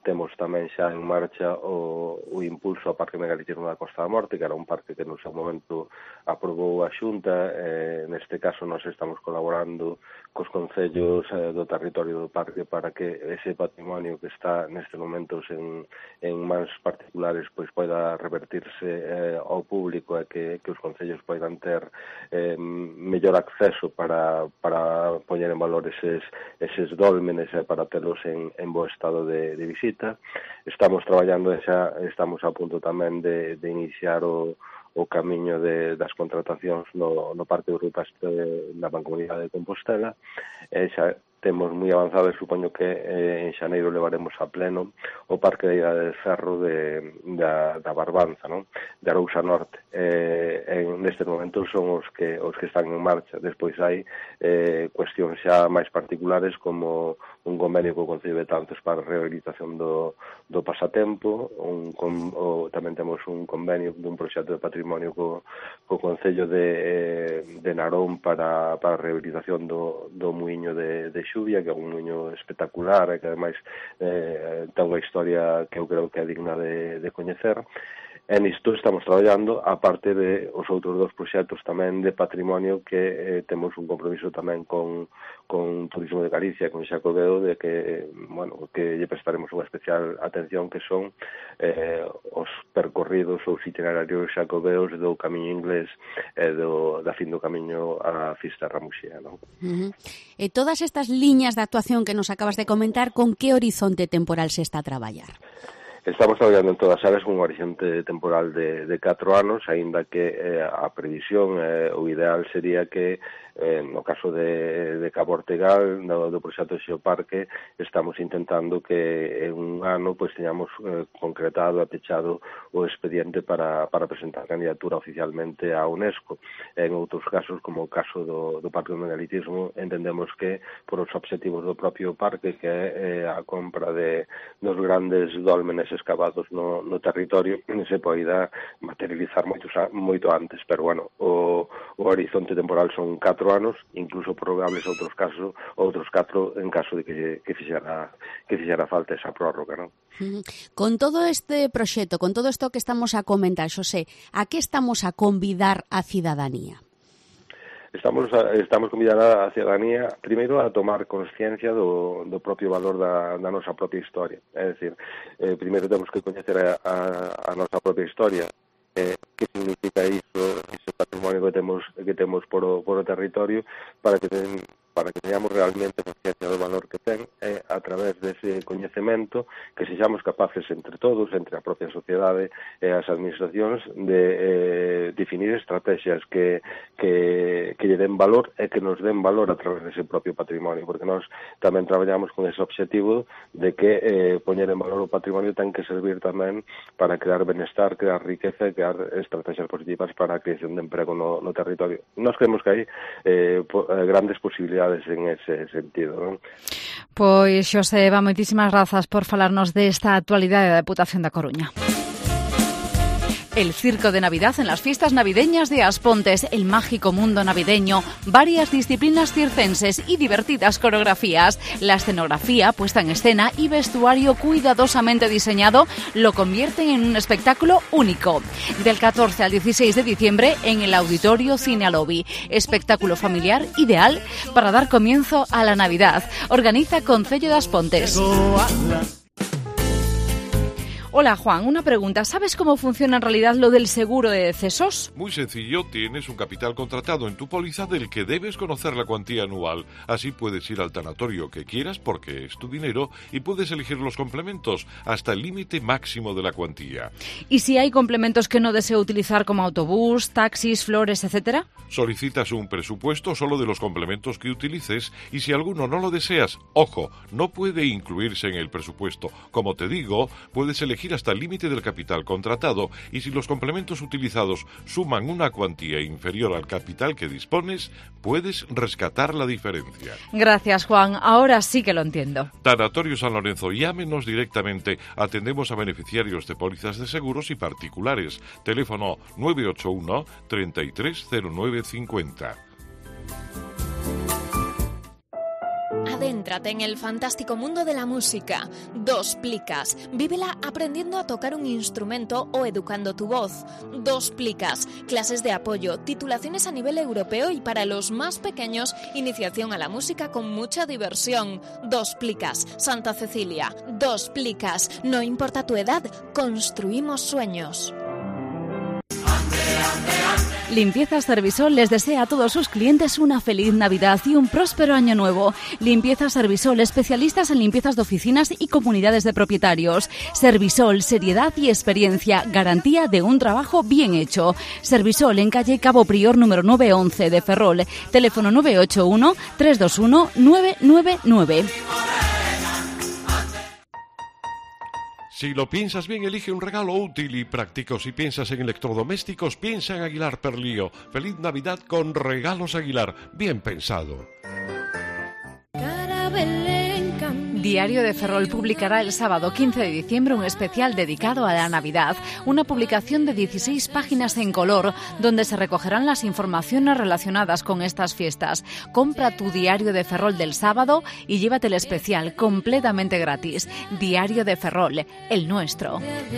temos tamén xa en marcha o, o impulso ao Parque Megalitismo da Costa da Morte, que era un parque que no seu momento aprobou a Xunta. Eh, neste caso nós estamos colaborando cos concellos eh, do territorio do parque para que ese patrimonio que está neste momento en, en mans particulares pois poida revertirse eh, ao público e que, que os concellos poidan ter eh, mellor acceso para, para poñer en valor eses, eses dólmenes e para telos en, en bo estado de, de visita. Estamos traballando, xa estamos a punto tamén de, de iniciar o, o camiño de, das contratacións no, no Parque Europastre da Mancomunidade de Compostela. E xa temos moi avanzado e supoño que eh, en xaneiro levaremos a pleno o Parque da Idade de Ferro de, da, da Barbanza, non? De Arousa Norte. Eh, en neste momento son os que os que están en marcha. Despois hai eh, cuestións xa máis particulares como un convenio co Concello de Betanzos para a rehabilitación do, do pasatempo, un, con, o, tamén temos un convenio dun proxecto de patrimonio co, co Concello de, eh, de Narón para, para a rehabilitación do, do muiño de, de Xuvia, que é un muiño espectacular e que ademais eh, ten unha historia que eu creo que é digna de, de coñecer. E nisto estamos traballando, aparte de os outros dos proxectos tamén de patrimonio que eh, temos un compromiso tamén con, con Turismo de Galicia, con Xacobeo, de que, bueno, que lle prestaremos unha especial atención, que son eh, os percorridos, os itinerarios xacobeos do camiño inglés e do, da fin do camiño a Fisterra Muxía, non? Uh-huh. E todas estas liñas de actuación que nos acabas de comentar, con que horizonte temporal se está a traballar? Estamos traballando en todas as áreas con un horizonte temporal de, de catro anos, aínda que eh, a previsión, eh, o ideal sería que eh, no caso de, de Cabo Ortegal, do, do proxecto de Xeoparque, estamos intentando que en un ano pues, teñamos eh, concretado e pechado o expediente para, para presentar candidatura oficialmente a UNESCO. En outros casos, como o caso do, do Parque do Megalitismo, entendemos que por os obxectivos do propio parque, que é eh, a compra de dos grandes dólmenes excavados no, no territorio, se poida materializar moito, moito antes, pero bueno, o, o horizonte temporal son catro anos, incluso prorrogables outros casos, outros catro en caso de que, que fixera que fixera falta esa prórroga, non? Con todo este proxecto, con todo isto que estamos a comentar, Xosé, a que estamos a convidar a cidadanía? Estamos, a, estamos convidando a cidadanía, primeiro, a tomar consciencia do, do propio valor da, da nosa propia historia. É dicir, eh, primeiro temos que coñecer a, a, a nosa propia historia, eh, que significa iso, ese patrimonio que temos que temos por o, por o territorio, para que ten, para que teñamos realmente conciencia do valor que ten, eh, a través dese coñecemento, que sexamos capaces entre todos, entre a propia sociedade e as administracións, de eh, definir estrategias que, que, que lle den valor e que nos den valor a través dese propio patrimonio, porque nós tamén traballamos con ese obxectivo de que eh, poñer en valor o patrimonio ten que servir tamén para crear benestar, crear riqueza e crear estrategias positivas para a creación de emprego no, no territorio. Nós creemos que hai eh, po, eh, grandes posibilidades en ese sentido, non? Pois, Xoseba, moitísimas grazas por falarnos desta actualidade da Deputación da Coruña. El circo de Navidad en las fiestas navideñas de Aspontes, el mágico mundo navideño, varias disciplinas circenses y divertidas coreografías. La escenografía, puesta en escena y vestuario cuidadosamente diseñado lo convierten en un espectáculo único. Del catorce al dieciséis de diciembre en el Auditorio Cine Lobby. Espectáculo familiar ideal para dar comienzo a la Navidad. Organiza Concello de Aspontes. Hola Juan, una pregunta. ¿Sabes cómo funciona en realidad lo del seguro de decesos? Muy sencillo, tienes un capital contratado en tu póliza del que debes conocer la cuantía anual. Así puedes ir al tanatorio que quieras porque es tu dinero y puedes elegir los complementos hasta el límite máximo de la cuantía. ¿Y si hay complementos que no deseo utilizar como autobús, taxis, flores, etcétera? Solicitas un presupuesto solo de los complementos que utilices y si alguno no lo deseas, ojo, no puede incluirse en el presupuesto. Como te digo, puedes elegir hasta el límite del capital contratado y si los complementos utilizados suman una cuantía inferior al capital que dispones, puedes rescatar la diferencia. Gracias, Juan. Ahora sí que lo entiendo. Tanatorio San Lorenzo, llámenos directamente. Atendemos a beneficiarios de pólizas de seguros y particulares. Teléfono nueve ocho uno, treinta y tres cero nueve cincuenta. Adéntrate en el fantástico mundo de la música. Dos Plicas. Vívela aprendiendo a tocar un instrumento o educando tu voz. Dos Plicas. Clases de apoyo, titulaciones a nivel europeo y para los más pequeños, iniciación a la música con mucha diversión. Dos Plicas. Santa Cecilia. Dos Plicas. No importa tu edad, construimos sueños. Limpiezas Servisol les desea a todos sus clientes una feliz Navidad y un próspero año nuevo. Limpiezas Servisol, especialistas en limpiezas de oficinas y comunidades de propietarios. Servisol, seriedad y experiencia, garantía de un trabajo bien hecho. Servisol en calle Cabo Prior número nueve once de Ferrol. Teléfono nueve ocho uno, tres dos uno, nueve nueve nueve. Si lo piensas bien, elige un regalo útil y práctico. Si piensas en electrodomésticos, piensa en Aguilar Perlío. Feliz Navidad con Regalos Aguilar. Bien pensado. Diario de Ferrol publicará el sábado quince de diciembre un especial dedicado a la Navidad, una publicación de dieciséis páginas en color donde se recogerán las informaciones relacionadas con estas fiestas. Compra tu Diario de Ferrol del sábado y llévate el especial completamente gratis. Diario de Ferrol, el nuestro.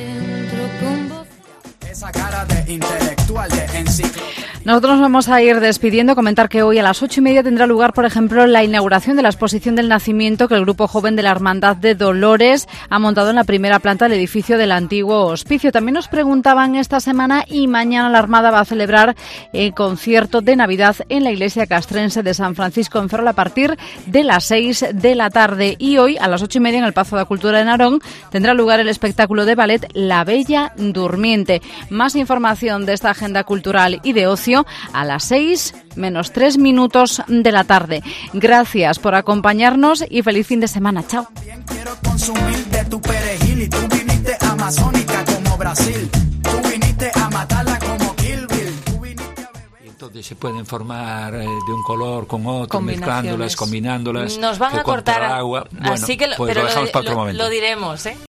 Esa cara de intelectual de enciclopedia. Nosotros nos vamos a ir despidiendo, comentar que hoy a las ocho y media tendrá lugar, por ejemplo, la inauguración de la exposición del nacimiento que el Grupo Joven de la Hermandad de Dolores ha montado en la primera planta del edificio del antiguo hospicio. También nos preguntaban esta semana y mañana la Armada va a celebrar el concierto de Navidad en la iglesia castrense de San Francisco en Ferrol a partir de las seis de la tarde. Y hoy a las ocho y media en el Pazo de la Cultura de Narón tendrá lugar el espectáculo de ballet La Bella Durmiente. Más información de esta agenda cultural y de ocio a las seis menos tres minutos de la tarde. Gracias por acompañarnos y feliz fin de semana. Chao. Quiero consumir de tu perejil y tú viniste amazónica como Brasil. Tú viniste a matarla como Kill Bill. Entonces se pueden formar eh, de un color con otro, mezclándolas, combinándolas. Nos van a cortar agua. Bueno, así que lo, pues pero lo dejamos lo, para otro lo, momento. lo diremos, ¿eh?